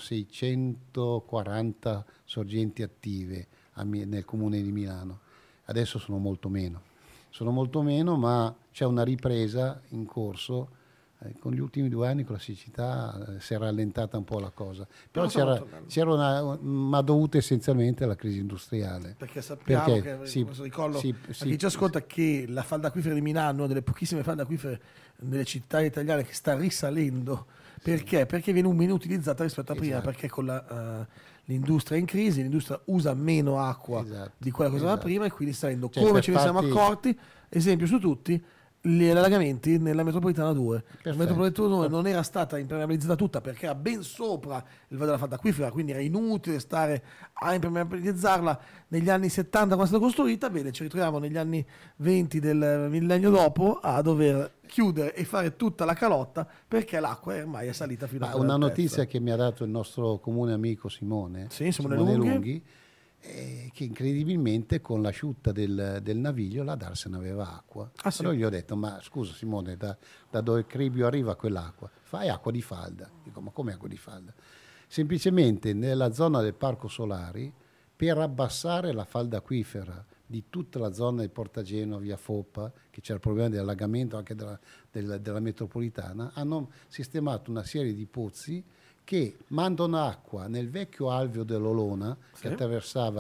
seicentoquaranta sorgenti attive a Mi- nel comune di Milano. Adesso sono molto meno. Sono molto meno, ma c'è una ripresa in corso. Eh, con gli ultimi due anni con la siccità eh, si è rallentata un po' la cosa. Però Però stiamo c'era, tornando. c'era una, ma dovuta essenzialmente alla crisi industriale. Perché sappiamo Perché che, si- questo ricordo si- a si- chi ci ascolta, che la falda acquifera di Milano è una delle pochissime falde acquifere nelle città italiane che sta risalendo. Perché? Perché viene un meno utilizzata rispetto a prima, Esatto. perché con la, eh, l'industria è in crisi, l'industria usa meno acqua Esatto, di quella che usava esatto. prima e quindi sta venendo, Cioè, come per ce ne siamo farti- accorti, esempio su tutti, gli allagamenti nella metropolitana due. La Perfetto. metropolitana due non era stata impermeabilizzata tutta perché era ben sopra il livello della falda acquifera, quindi era inutile stare a impermeabilizzarla negli anni settanta quando è stata costruita. Bene, ci ritroviamo negli anni venti del millennio dopo a dover chiudere e fare tutta la calotta perché l'acqua ormai è salita fino a Ma quella una altezza. notizia che mi ha dato il nostro comune amico Simone, Sì, Simone Lunghi. eh, che incredibilmente con l'asciutta del, del naviglio la Darsena aveva acqua. Ah, sì? Allora gli ho detto, ma scusa Simone, da, da dove il Cribio arriva quell'acqua? Fai acqua di falda. Dico, ma come acqua di falda? Semplicemente nella zona del Parco Solari, per abbassare la falda acquifera di tutta la zona del Portageno, via Foppa, che c'era il problema dell'allagamento anche della, della- della metropolitana, hanno sistemato una serie di pozzi che mandano acqua nel vecchio alveo dell'Olona, Sì. che attraversava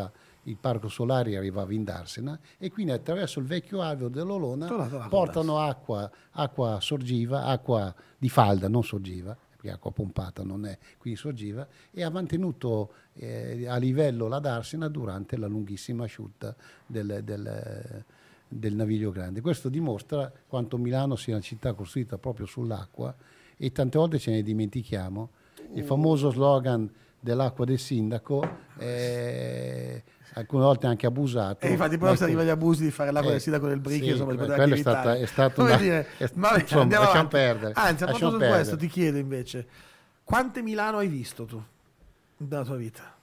il parco solare arrivava in Darsena, e quindi attraverso il vecchio alveo dell'Olona Tornato là, portano acqua, acqua sorgiva, acqua di falda, non sorgiva, perché acqua pompata non è, quindi sorgiva, e ha mantenuto eh, a livello la Darsena durante la lunghissima asciutta del, del, del Naviglio Grande. Questo dimostra quanto Milano sia una città costruita proprio sull'acqua, e tante volte ce ne dimentichiamo. Il famoso slogan dell'acqua del sindaco, eh, alcune volte anche abusato. E infatti poi si Ecco, arriva agli abusi di fare l'acqua eh, del sindaco del Bricchio, sì, insomma, di poter quello è anche stata, evitare. è stato Come una, dire, è, vabbè, insomma, andiamo lasciamo avanti. perdere. Anzi, a lasciamo proposito di questo, perdere. ti chiedo invece, quante Milano hai visto tu nella tua vita?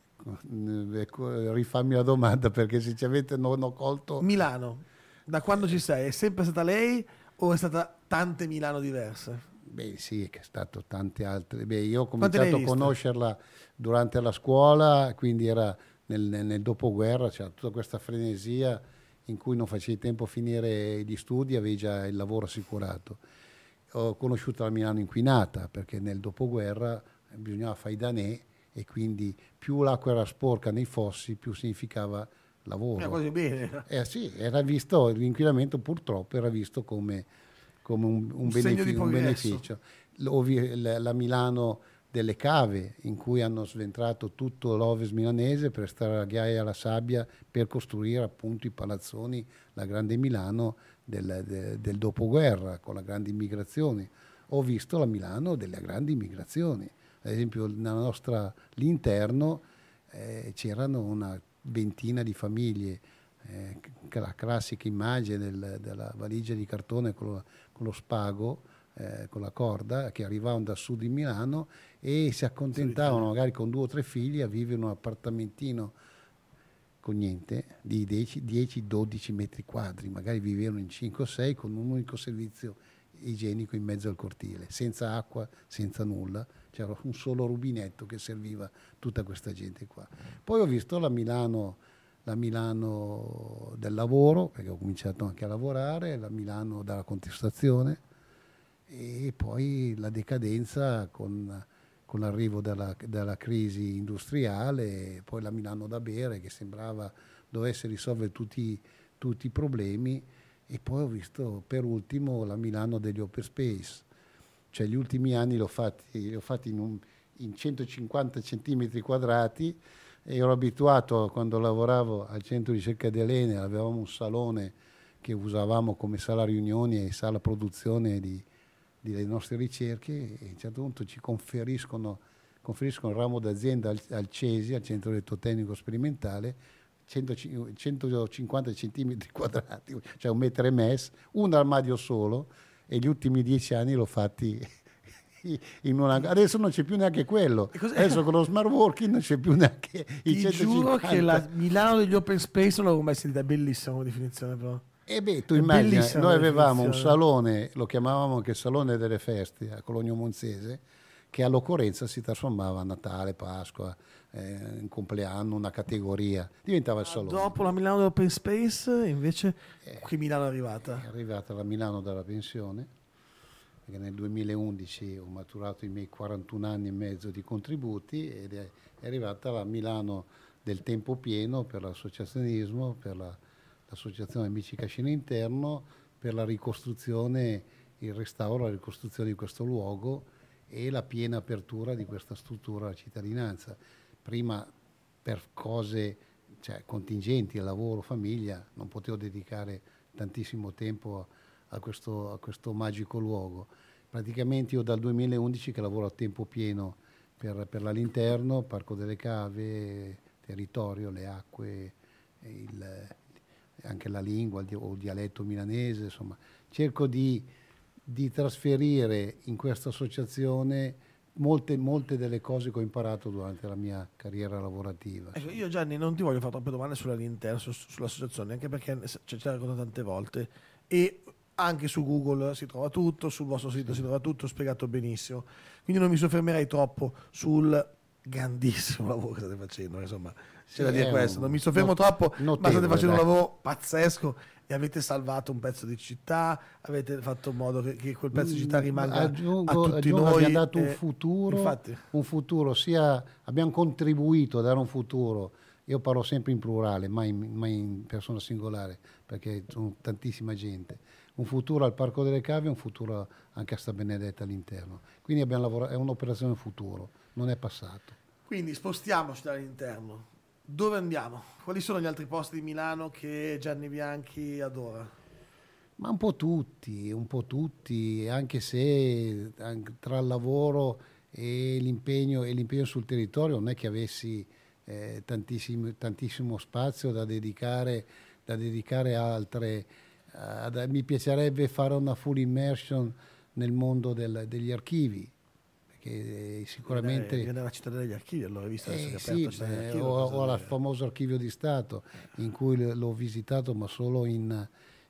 Ecco, rifammi la domanda, perché sinceramente non ho colto. Milano, da quando ci sei, è sempre stata lei o è stata tante Milano diverse? Beh, sì, che è stato tante altre. Beh, io ho Quante ne hai cominciato a viste? conoscerla durante la scuola, quindi era nel, nel dopoguerra, c'era tutta questa frenesia in cui non facevi tempo a finire gli studi, avevi già il lavoro assicurato. Ho conosciuto la Milano inquinata, perché nel dopoguerra bisognava fare i danè, e quindi più l'acqua era sporca nei fossi, più significava lavoro. Eh, quasi bene. Eh sì, era visto, l'inquinamento purtroppo era visto come, come un, un, Un segno di benefi- un progresso. beneficio. L'ovi- La, la Milano delle cave, in cui hanno sventrato tutto l'Ovest milanese per stare alla ghiaia e alla sabbia, per costruire appunto i palazzoni, la grande Milano del, de- del dopoguerra, con la grande immigrazione. Ho visto la Milano delle grandi immigrazioni. Ad esempio nella nostra, l'interno eh, c'erano una ventina di famiglie, eh, la classica immagine del, della valigia di cartone con lo, con lo spago, eh, con la corda, che arrivavano da sud di Milano e si accontentavano magari con due o tre figli a vivere in un appartamentino con niente, di dieci dodici metri quadri, magari vivevano in cinque o sei con un unico servizio igienico in mezzo al cortile, senza acqua, senza nulla, c'era un solo rubinetto che serviva tutta questa gente qua. Poi ho visto la Milano, la Milano del lavoro, perché ho cominciato anche a lavorare, la Milano della contestazione, e poi la decadenza con, con l'arrivo della, della crisi industriale, e poi la Milano da bere, che sembrava dovesse risolvere tutti, tutti i problemi. E poi ho visto per ultimo la Milano degli open space, cioè gli ultimi anni li ho fatti, li ho fatti in, un, in centocinquanta centimetri quadrati, e ero abituato, quando lavoravo al centro di ricerca di Elene, avevamo un salone che usavamo come sala riunioni e sala produzione di, di, delle nostre ricerche, e a un certo punto ci conferiscono, conferiscono il ramo d'azienda al, al CESI, al Centro Elettrotecnico Sperimentale, centocinquanta centimetri quadrati, cioè un metro e mezzo, un armadio solo, e gli ultimi dieci anni l'ho fatti in una... Adesso non c'è più neanche quello, adesso con lo smart working non c'è più neanche i Ti centocinquanta. giuro che la Milano degli open space non l'avevo mai sentita, è bellissima come definizione però. E beh, tu È immagini, bellissima noi la avevamo un definizione. salone, lo chiamavamo anche Salone delle Feste a Cologno Monzese, che all'occorrenza si trasformava a Natale, Pasqua, eh, un compleanno, una categoria, diventava il salone. Dopo la Milano dell'open space, invece, Eh, che Milano è arrivata? È arrivata la Milano dalla pensione, perché nel duemilaundici ho maturato i miei quarantuno anni e mezzo di contributi, ed è, è arrivata la Milano del tempo pieno per l'associazionismo, per la, l'associazione Amici Cascina Interno, per la ricostruzione, il restauro, la ricostruzione di questo luogo e la piena apertura di questa struttura alla cittadinanza. Prima per cose, cioè, contingenti, lavoro, famiglia, non potevo dedicare tantissimo tempo a questo, a questo magico luogo. Praticamente io dal duemilaundici che lavoro a tempo pieno per, per l'Alinterno, Parco delle Cave, territorio, le acque, il, anche la lingua o il dialetto milanese, insomma. Cerco di, di trasferire in questa associazione Molte, molte delle cose che ho imparato durante la mia carriera lavorativa. Ecco, io Gianni non ti voglio fare troppe domande sull'interno, su, sull'associazione, anche perché ci ci hai raccontato tante volte, e anche su Google si trova tutto, sul vostro sito si trova tutto spiegato benissimo, quindi non mi soffermerei troppo sul grandissimo lavoro che state facendo, insomma, c'è Sì, da dire è questo, un non mi soffermo not- troppo, ma notevole, state facendo dai. un lavoro pazzesco e avete salvato un pezzo di città, avete fatto in modo che, che quel pezzo di città rimanga aggiungo, a tutti aggiungo, noi. abbiamo dato un eh, futuro, infatti. un futuro sia, abbiamo contribuito a dare un futuro io parlo sempre in plurale, mai in, mai in persona singolare, perché sono tantissima gente. Un futuro al Parco delle Cave e un futuro anche a Sta Benedetta all'interno. Quindi abbiamo lavorato, è un'operazione futuro, non è passato. Quindi spostiamoci dall'interno. Dove andiamo? Quali sono gli altri posti di Milano che Gianni Bianchi adora? Ma un po' tutti, un po' tutti, anche se anche tra il lavoro e l'impegno, e l'impegno sul territorio non è che avessi eh, tantissimo, tantissimo spazio da dedicare, da dedicare a altre. Ad, mi piacerebbe fare una full immersion nel mondo del, degli archivi, perché sicuramente... Viene dalla città degli archivi, allora, visto eh, adesso che è sì, aperto, città degli beh, archivi, ho, cosa ho il deve- famoso archivio di Stato, in cui l- l'ho visitato, ma solo in,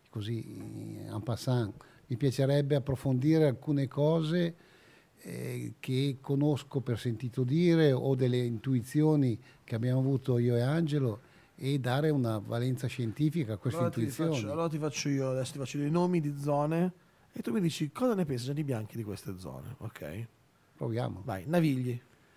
così, en passant. Mi piacerebbe approfondire alcune cose eh, che conosco per sentito dire, o delle intuizioni che abbiamo avuto io e Angelo, e dare una valenza scientifica a queste Allora ti, intuizioni. faccio, allora ti faccio io, adesso ti faccio dei nomi di zone e tu mi dici cosa ne pensa Gianni Bianchi di queste zone, ok? Proviamo. Vai, Navigli.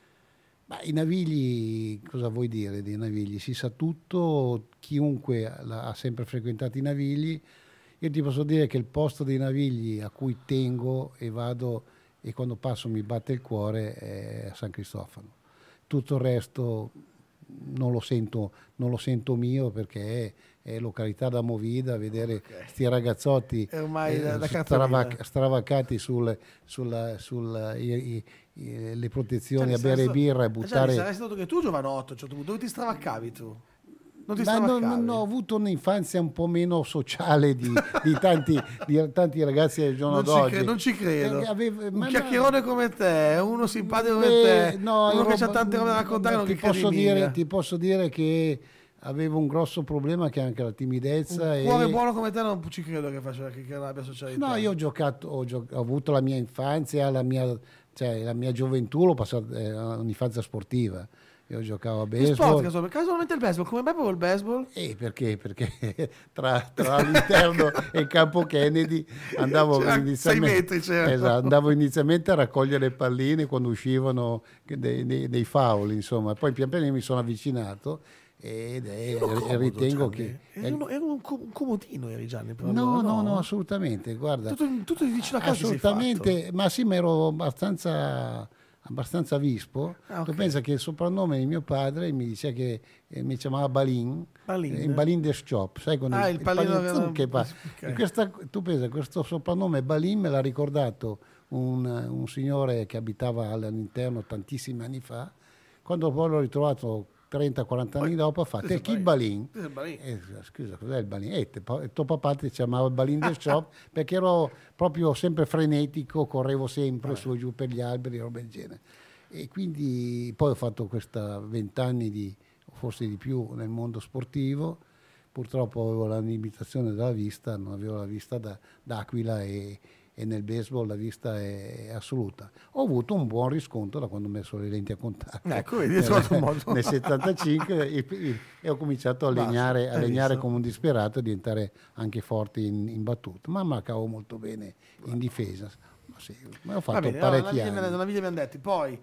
Ma i Navigli, cosa vuoi dire dei Navigli? Si sa tutto, chiunque la- ha sempre frequentato i Navigli. Io ti posso dire che il posto dei Navigli a cui tengo e vado e quando passo mi batte il cuore è a San Cristofano. Tutto il resto non lo sento, non lo sento mio, perché è, è località da movida, vedere Ok. sti ragazzotti È ormai la- la stravac- cartolina. stravaccati sul, sulla, sulla- i- i- i- le protezioni, Gianni, a bere saresti- birra e Gianni, buttare... saresti stato che tu giovanotto, a un certo punto, dove ti stravaccavi tu? Non ti Ma non, stravaccavi? non ho avuto un'infanzia un po' meno sociale di, di tanti, di tanti ragazzi del giorno Non ci, d'oggi. cre- non ci credo. Eh, avevo- un ma no. chiacchierone come te, uno simpatico come Beh, te, no, uno ero- che ha tante robe da raccontare, non ti che credi posso, mica. dire, ti posso dire che avevo un grosso problema, che è anche la timidezza. Un cuore e... buono come te non ci credo che, faccia, che, che non abbia socialità. No, io ho giocato, ho, gio- ho avuto la mia infanzia, la mia, cioè, la mia gioventù l'ho passata, è un'infanzia sportiva. Io giocavo a Che sport, baseball. casualmente, casualmente il baseball, come mai proprio il baseball? Eh, perché? Perché tra, tra l'interno e il campo Kennedy andavo, C'era sei inizialmente, metri, c'era. esatto, andavo inizialmente a raccogliere palline quando uscivano dei, dei, dei foul, insomma. Poi pian piano mi sono avvicinato ed è, Ero comodo, ritengo Gianni. che... Eri, uno- eri un, co- un comodino, eri Gianni. però No, allora, no, no, assolutamente, guarda. Tutto, tutto di vicino a casa sei Assolutamente, ma sì, ma ero abbastanza, abbastanza vispo. Ah, ok. Tu pensa che il soprannome di mio padre mi diceva che eh, mi chiamava Balin, Balin. eh, in Balin des Shop, sai, con Ah, il pallino che- zucche che fa. ok. E questa- tu pensa, questo soprannome Balin me l'ha ricordato un, un signore che abitava all'interno tantissimi anni fa, quando poi l'ho ritrovato trenta quaranta anni Poi, dopo, ha fatto questo "E è chi il Balin? Balin?" Questo è Balin. Eh, scusa, cos'è il Balin? Eh, te- pa- tuo papà ti chiamava il Balin del shop perché ero proprio sempre frenetico, correvo sempre su e giù per gli alberi, roba del genere. E quindi poi ho fatto questa vent'anni di, forse di più, nel mondo sportivo. Purtroppo avevo la limitazione della vista, non avevo la vista da, d'aquila e, e nel baseball la vista è, è assoluta. Ho avuto un buon riscontro da quando ho messo le lenti a contatto. Ecco, vedi, hai trovato un modo. Nel settantacinque e, e- e ho cominciato a Basta, legnare, a hai legnare visto? come un disperato e diventare anche forte in, in battuta, ma marcavo molto bene in difesa. Ma sì, ma ho Va fatto bene, allora, parecchi Naviglia anni. Naviglia abbiamo detti. Poi,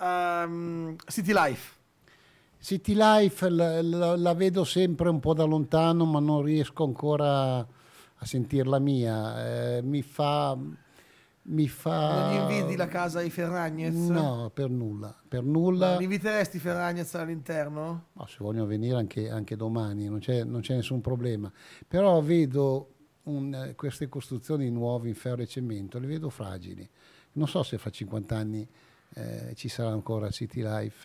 ehm, City Life. City Life la, la- la vedo sempre un po' da lontano, ma non riesco ancora a sentirla mia. Eh, mi fa... Mi fa... Non gli invidi la casa ai Ferragnez? No, per nulla. Per nulla. Li inviteresti i Ferragnez all'interno? No, se vogliono venire anche, anche domani, non c'è, non c'è nessun problema. Però vedo un- eh, queste costruzioni nuove in ferro e cemento, le vedo fragili. Non so se fra cinquanta anni eh, ci sarà ancora City Life.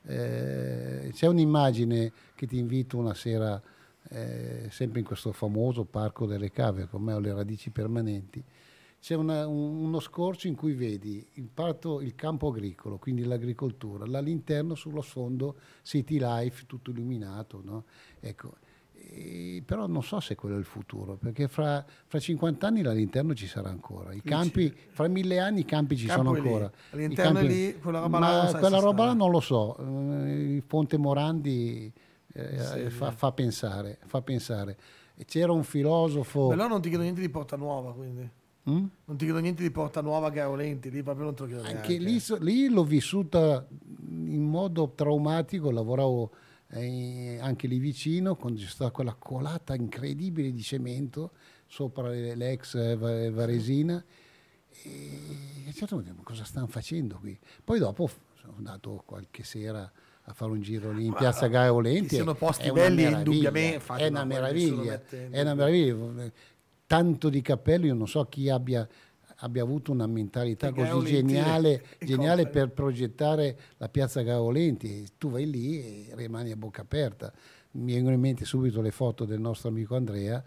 Eh, c'è un'immagine che ti invito una sera, eh, sempre in questo famoso Parco delle Cave, con me ho le radici permanenti. C'è una- un- uno scorcio in cui vedi il, parto- il campo agricolo, quindi l'agricoltura, là all'interno sullo sfondo City Life, tutto illuminato, no? Ecco. E- però non so se quello è il futuro, perché fra, fra cinquanta anni là all'interno ci sarà ancora. I campi, fra mille anni i campi ci Campo sono è lì. ancora. All'interno I è lì, quella roba là ma non sai quella se roba sta. là non lo so. Eh, il Ponte Morandi eh, Sì, fa, sì. fa pensare, fa pensare. E c'era un filosofo... Però non ti chiedo niente di Porta Nuova, quindi. Mm? Non ti chiedo niente di Porta Nuova Garolenti, lì proprio non te lo chiedo Anche neanche. lì, so- lì l'ho vissuta in modo traumatico, lavoravo eh, anche lì vicino, quando c'è stata quella colata incredibile di cemento sopra le- l'ex eh, Va- Varesina, e a un certo punto, ma cosa stanno facendo qui? Poi dopo f- sono andato qualche sera a fare un giro lì in Ma piazza Gaia che Volenti, siano è posti una belli meraviglia, indubbiamente, infatti è no, una poi nessuno meraviglia, mette in è una dubbio. meraviglia, tanto di cappello, io non so chi abbia, abbia avuto una mentalità Che Gaia così Volenti geniale, e geniale compagnia. per progettare la piazza Gaia Volenti. Tu vai lì e rimani a bocca aperta. Mi vengono in mente subito le foto del nostro amico Andrea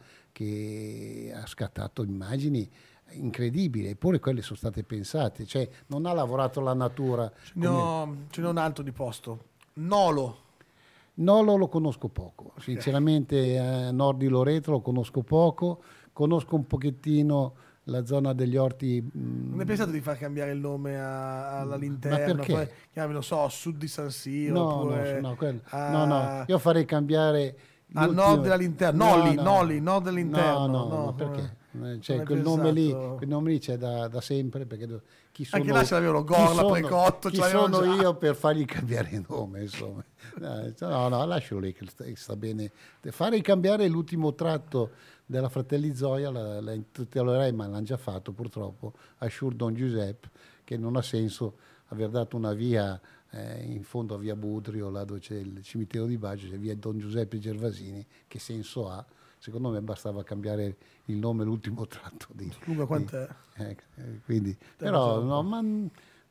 che ha scattato immagini incredibili, eppure quelle sono state pensate, cioè non ha lavorato la natura. Ce ne Come... ho, ce n'è un altro di posto. Nolo. Nolo lo conosco poco, sinceramente a nord di Loreto lo conosco poco, conosco un pochettino la zona degli orti. Non hai mh, pensato di far cambiare il nome a- alla ma Linterna? Poi perché? chiami, non so, Sud di San Siro, No, no, so- oppure no, quello- no, no, a, io farei cambiare a Nord l'ultimo. della Linterna. No, Noli, no, Noli, Nord no, dell'Interno. no, No, ma come- perché? Eh, non Cioè, hai quel nome lì, pensato? quel nome lì c'è da, da sempre, perché do- chi sono, Anche là ce l'avevano chi Gorla, sono- Precotto, chi ce l'avevano sono già. io per fargli cambiare il nome, insomma. No, no, no, lascialo lì che sta, sta bene. Farei cambiare l'ultimo tratto della Fratelli Zoia, la, la intitolerei, ma l'hanno già fatto purtroppo, a Sciur Don Giuseppe, che non ha senso aver dato una via eh, in fondo a via Budrio, là dove c'è il cimitero di Baggio, c'è via Don Giuseppe Gervasini, che senso ha? Secondo me bastava cambiare il nome, l'ultimo tratto di, Lunga di- quant'è? ecco, eh, quindi, Te però lo so. no, ma n-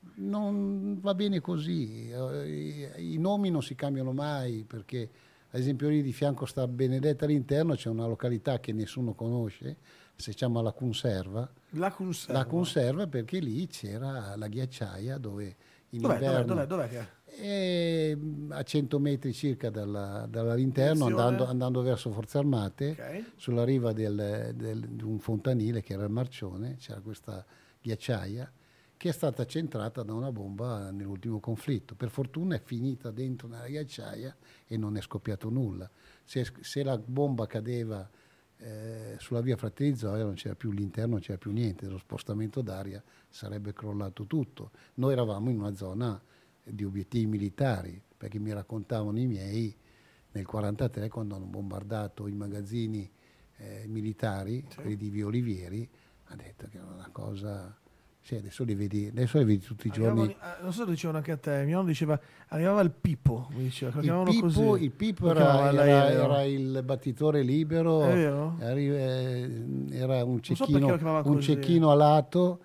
non va bene così. Eh, I, i nomi non si cambiano mai, perché ad esempio lì di fianco sta Benedetta all'interno, c'è una località che nessuno conosce, si chiama La Conserva. La conserva. La Conserva perché lì c'era la ghiacciaia dove in Dov'è, dov'è, inverno dov'è, dov'è che è? è a cento metri circa dalla, dall'interno, Direzione? andando, andando verso Forze Armate, Ok. sulla riva del- del- di un fontanile che era il Marcione, c'era questa ghiacciaia che è stata centrata da una bomba nell'ultimo conflitto. Per fortuna è finita dentro nella ghiacciaia e non è scoppiato nulla. Se, se la bomba cadeva eh, sulla via Fratelli Zoia non c'era più l'interno, non c'era più niente, lo spostamento d'aria sarebbe crollato tutto. Noi eravamo in una zona di obiettivi militari, perché mi raccontavano i miei nel quarantatré, quando hanno bombardato i magazzini eh, militari, Sì. quelli di Via Olivieri, ha detto che era una cosa. Sì, adesso li vedi, adesso li vedi tutti i Arrivavano- giorni. eh, non so se lo dicevano anche a te, mio nonno diceva, arrivava il Pipo, mi diceva, lo Il chiamavano Pippo, così. il Pippo Lo era, chiamava era- l'aereo. era il battitore libero, È vero? arri- eh, era un so perché cecchino, lo chiamava un così. cecchino alato,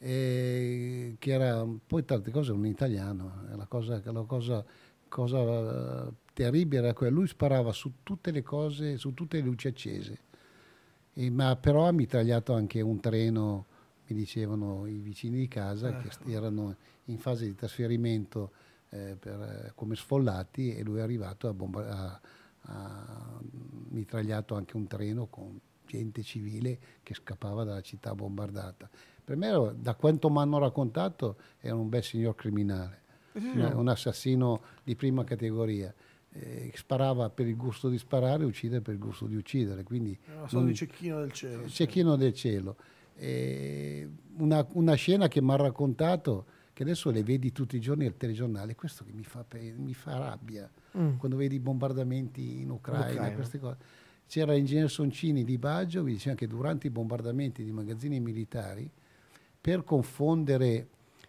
eh, che era poi tante cose un italiano. La cosa, la cosa, cosa eh, terribile era quella, lui sparava su tutte le cose, su tutte le luci accese. E, ma però ha mitragliato anche un treno, mi dicevano i vicini di casa, Ecco. che st- erano in fase di trasferimento eh, per, eh, come sfollati, e lui è arrivato a, bomba- a, ha mitragliato anche un treno con gente civile che scappava dalla città bombardata. Per me, era- da quanto mi hanno raccontato, era un bel signor criminale, Sì, sì, un, sì. un assassino di prima categoria. Eh, sparava per il gusto di sparare, uccide per il gusto di uccidere, quindi Era solo non- di cecchino del cielo. sì. Cecchino del cielo. Eh, una, una scena che mi ha raccontato, che adesso le vedi tutti i giorni al telegiornale, questo che mi fa, pe- mi fa rabbia, Mm. quando vedi i bombardamenti in Ucraina, Ucraina. queste cose. C'era l'ingegner Soncini di Baggio, mi diceva che durante i bombardamenti di magazzini militari, per confondere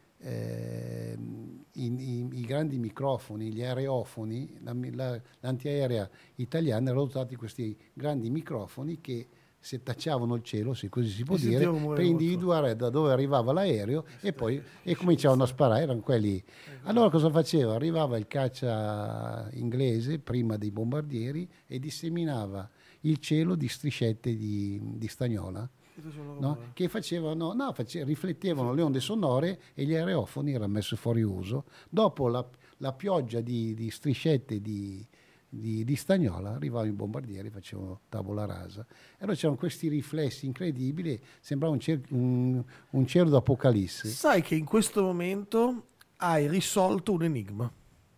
eh, i, i- i grandi microfoni, gli aerofoni, la, la, l'antiaerea italiana era dotata di questi grandi microfoni che setacciavano il cielo, se così si può Si dire, sentiva un rumore per molto- individuare da dove arrivava l'aereo e poi e cominciavano a sparare, erano quelli. Allora cosa faceva? Arrivava il caccia inglese prima dei bombardieri e disseminava il cielo di striscette di, di stagnola, no? Che facevano, no, face- riflettevano le onde sonore e gli aerofoni erano messi fuori uso. Dopo la, la pioggia di, di striscette di, di, di stagnola, arrivavano i bombardieri, facevano tavola rasa. E allora c'erano questi riflessi incredibili, sembrava un, cer- un, un cielo d'Apocalisse. Sai che in questo momento hai risolto un enigma.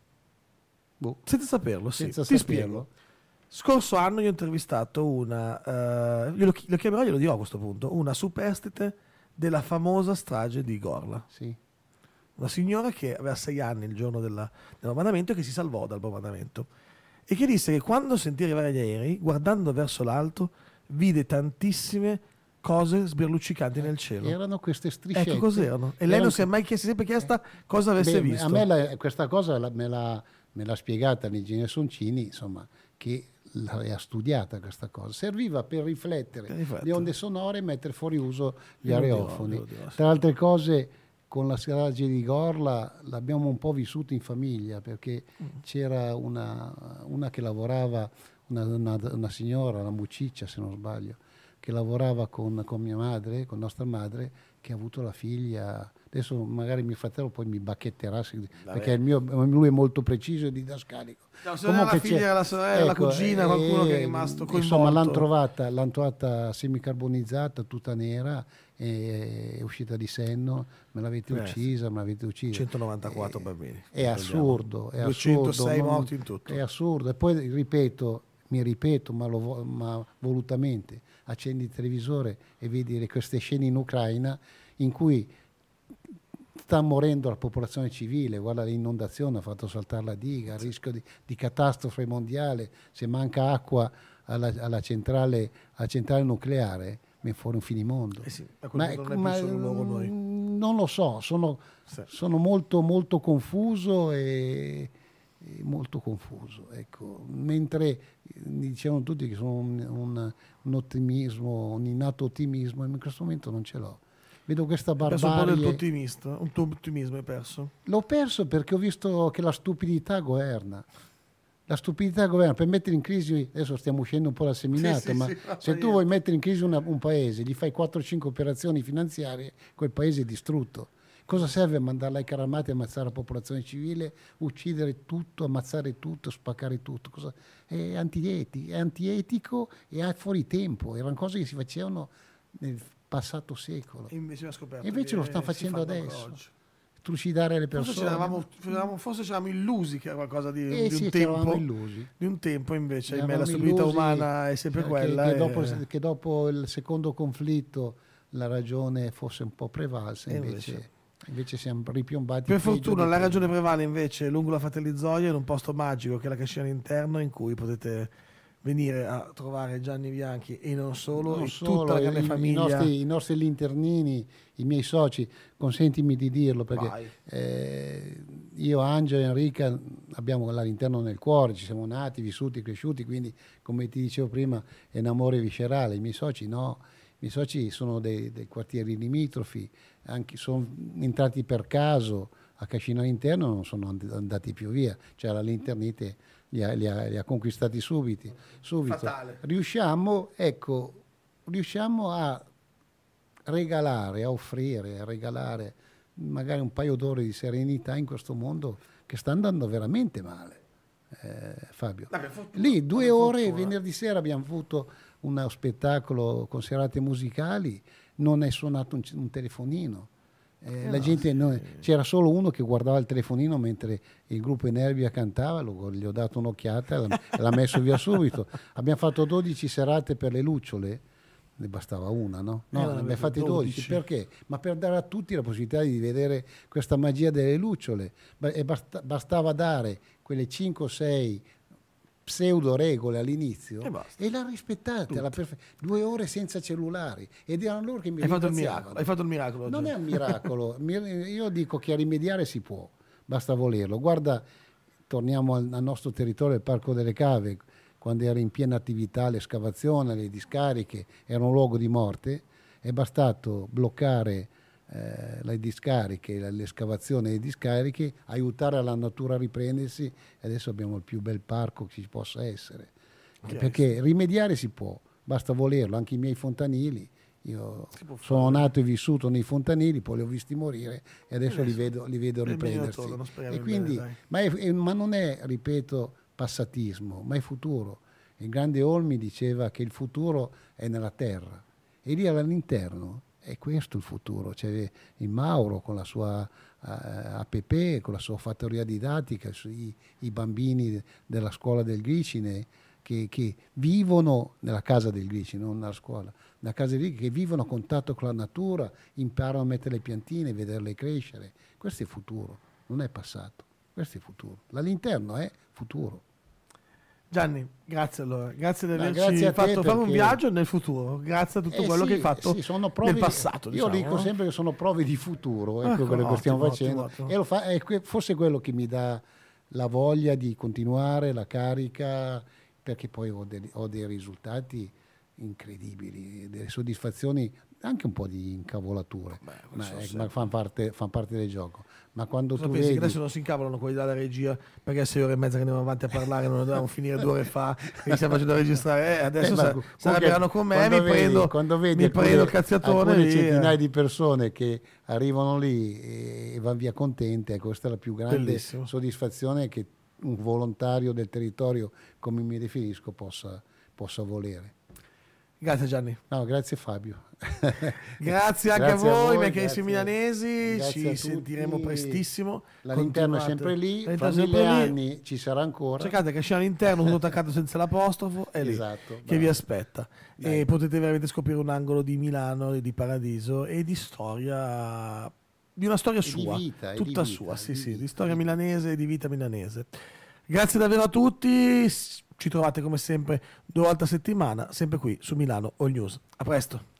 Boh, Senza saperlo, sì. senza Ti saperlo. spiego. Scorso anno io ho intervistato una, eh, io lo, chi- lo chiamerò, glielo dirò a questo punto, una superstite della famosa strage di Gorla. Sì. Una signora che aveva sei anni il giorno della- del bombardamento e che si salvò dal bombardamento. e che disse che quando sentì arrivare gli aerei, guardando verso l'alto, vide tantissime cose sberluccicanti nel cielo. Erano queste striscette. Ecco cos'erano. E lei Erano non si è que- mai chiesta, sempre chiesta cosa avesse Beh, visto. a me la- questa cosa la- me, l'ha, me l'ha spiegata l'ingegnere Soncini, insomma, che l'aveva studiata questa cosa. Serviva per riflettere Per riflettere. le onde sonore e mettere fuori uso gli Io lo dirò, areofoni. io lo dirò, sì. Tra altre cose, con la strage di Gorla l'abbiamo un po' vissuto in famiglia, perché c'era una, una che lavorava, una, una- una signora, una muciccia se non sbaglio, che lavorava con, con mia madre, con nostra madre, che ha avuto la figlia. Adesso magari mio fratello poi mi bacchetterà, se- perché il mio- lui è molto preciso e didascalico. No, se non era la Comunque figlia, c'è- la sorella, la cugina, qualcuno che è rimasto coinvolto. Insomma, l'hanno trovata, l'hanno trovata semicarbonizzata, tutta nera, è uscita di senno, me l'avete Eh, uccisa, me l'avete uccisa. centonovantaquattro bambini. È assurdo, è duecentosei assurdo, non- morti in tutto. È assurdo. E poi ripeto, mi ripeto, ma, lo vo- ma volutamente, accendi il televisore e vedi le- queste scene in Ucraina in cui sta morendo la popolazione civile, guarda l'inondazione, ha fatto saltare la diga, il rischio di, di catastrofe mondiale, se manca acqua alla, alla centrale, alla centrale nucleare, viene fuori un finimondo. Eh sì, a quel Ma, punto non è più ma, solo loro noi. mm, non lo so, sono, Sì. sono molto, molto confuso e, e molto confuso. Ecco. Mentre eh, mi dicevano tutti che sono un, un- un ottimismo, un innato ottimismo, e in questo momento non ce l'ho. Vedo questa Hai perso un po' del tuo barbarie. ottimista, un tuo ottimismo hai perso. L'ho perso perché ho visto che la stupidità governa. La stupidità governa. Per mettere in crisi, adesso stiamo uscendo un po' dal seminato, Sì, sì, ma sì, va se tu niente. vuoi mettere in crisi una- un paese, gli fai quattro cinque operazioni finanziarie, quel paese è distrutto. Cosa serve mandare ai carri armati a ammazzare la popolazione civile, uccidere tutto, ammazzare tutto, spaccare tutto? Cosa- È, antieti- è antietico e è fuori tempo. Erano cose che si facevano nel passato secolo. E invece ho scoperto E invece che lo stanno si facendo fanno adesso. ancora oggi. Trucidare le Forse persone. c'eravamo, c'eravamo- forse ci eravamo illusi che era qualcosa di, Eh di sì, un ci eravamo tempo. illusi. Di un tempo invece, ahimè, Eravamo la stupidità illusi, umana è sempre che- quella. Che, e- dopo, che dopo il secondo conflitto la ragione fosse un po' prevalsa, E invece, invece- invece siamo ripiombati. Per peggio fortuna di la prima. ragione prevale invece lungo la Fratelli Zoia in un posto magico che è la cascina all'interno in cui potete venire a trovare Gianni Bianchi e non solo, Non e solo, tutta la grande i, i famiglia. nostri, i nostri linternini, i miei soci, consentimi di dirlo perché Vai. eh, io, Angelo e Enrica abbiamo l'interno nel cuore, ci siamo nati, vissuti, cresciuti, quindi come ti dicevo prima è un amore viscerale. I miei soci no, i miei soci sono dei, dei quartieri limitrofi, anche, sono entrati per caso a Cascina all'interno, non sono and- andati più via, cioè la linternite li ha, li ha- li ha conquistati subito. subito. Fatale. Riusciamo, ecco, riusciamo a regalare, a offrire, a regalare magari un paio d'ore di serenità in questo mondo che sta andando veramente male, eh, Fabio. Vabbè, fortuna, Lì due per ore, fortuna. venerdì sera abbiamo avuto uno spettacolo con serate musicali, non è suonato un, un telefonino. Eh, Eh la no, gente sì. non- c'era solo uno che guardava il telefonino mentre il gruppo Enervia cantava, lo- gli ho dato un'occhiata e l'ha, l'ha messo via subito. Abbiamo fatto dodici serate per le lucciole, ne bastava una, no? No, Eh, ne ne abbiamo avete fatte dodici. dodici. Perché? Ma per dare a tutti la possibilità di vedere questa magia delle lucciole. Ba- E basta- bastava dare quelle cinque o sei pseudo regole all'inizio E basta. e l'ha rispettata alla perfe- due ore senza cellulari ed erano loro che mi Hai fatto il ringraziavano. miracolo, hai fatto il miracolo oggi. Non è un miracolo, Mi- io dico che a rimediare si può, basta volerlo. Guarda, torniamo al, al nostro territorio, il Parco delle Cave, quando era in piena attività l'escavazione, le discariche, era un luogo di morte, è bastato bloccare eh, le discariche, l'escavazione delle discariche, aiutare la natura a riprendersi e adesso abbiamo il più bel parco che ci possa essere. Ok, Perché rimediare si può, basta volerlo, anche i miei fontanili. Io Si può fare. sono nato e vissuto nei fontanili, poi li ho visti morire e adesso li Adesso vedo, li vedo il riprendersi. mio torno, speriamo E in quindi, bene, dai. ma, è- è- ma non è, ripeto, passatismo, ma è futuro. Il grande Olmi diceva che il futuro è nella terra e lì all'interno è questo il futuro. C'è il Mauro con la sua eh, app, con la sua fattoria didattica, i, i bambini della scuola del Glicine che, che vivono nella casa del Glicine, non nella scuola, nella casa del Glicine, che vivono a contatto con la natura, imparano a mettere le piantine, vederle crescere. Questo è futuro, non è passato, questo è futuro. All'interno è futuro. Gianni, grazie allora, grazie di No, averci grazie a te fatto fare un perché- viaggio nel futuro, grazie a tutto Eh quello sì, che hai fatto sì, sono prove- nel passato. Io diciamo, dico no? sempre che sono prove di futuro, ecco, Ecco, quello che stiamo ottimo, facendo. ottimo, ottimo. E lo fa, è que- forse quello che mi dà la voglia di continuare, la carica, perché poi ho, dei- ho dei risultati incredibili, delle soddisfazioni, anche un po' di incavolature, Beh, ma, questo eh, sempre. ma fanno parte, fan parte del gioco. Ma quando Cosa tu pensi che vedi... adesso non si incavolano quelli dalla regia perché sei ore e mezza che andiamo avanti a parlare, non dovevamo finire due ore fa e stiamo facendo registrare. Eh, adesso Eh, ma sa- cu- se arrabbieranno con me, quando mi vedi- prendo, quando vedi mi alcune- prendo il cazziatone alcune e centinaia via. di persone che arrivano lì e, e vanno via contente, ecco, questa è la più grande Bellissimo. soddisfazione che un volontario del territorio, come mi definisco, possa, possa volere. Grazie Gianni. No, grazie Fabio. Grazie anche Grazie a voi, miei grazie- carissimi milanesi. grazie a Ci tutti. sentiremo prestissimo. All'interno è Continuate- sempre lì, L'all'interno fra è sempre mille lì. anni ci sarà ancora. Cercate che sia all'interno, tutto attaccato senza l'apostrofo, è lì Esatto, che bravo. vi aspetta. Dai. E potete veramente scoprire un angolo di Milano e di Paradiso e di storia, di una storia di sua, vita, e di tutta vita, sua, sì, di sì, vita, di storia di vita. milanese e di vita milanese. Grazie davvero a tutti. Ci trovate come sempre due volte a settimana, sempre qui su Milano All News. A presto.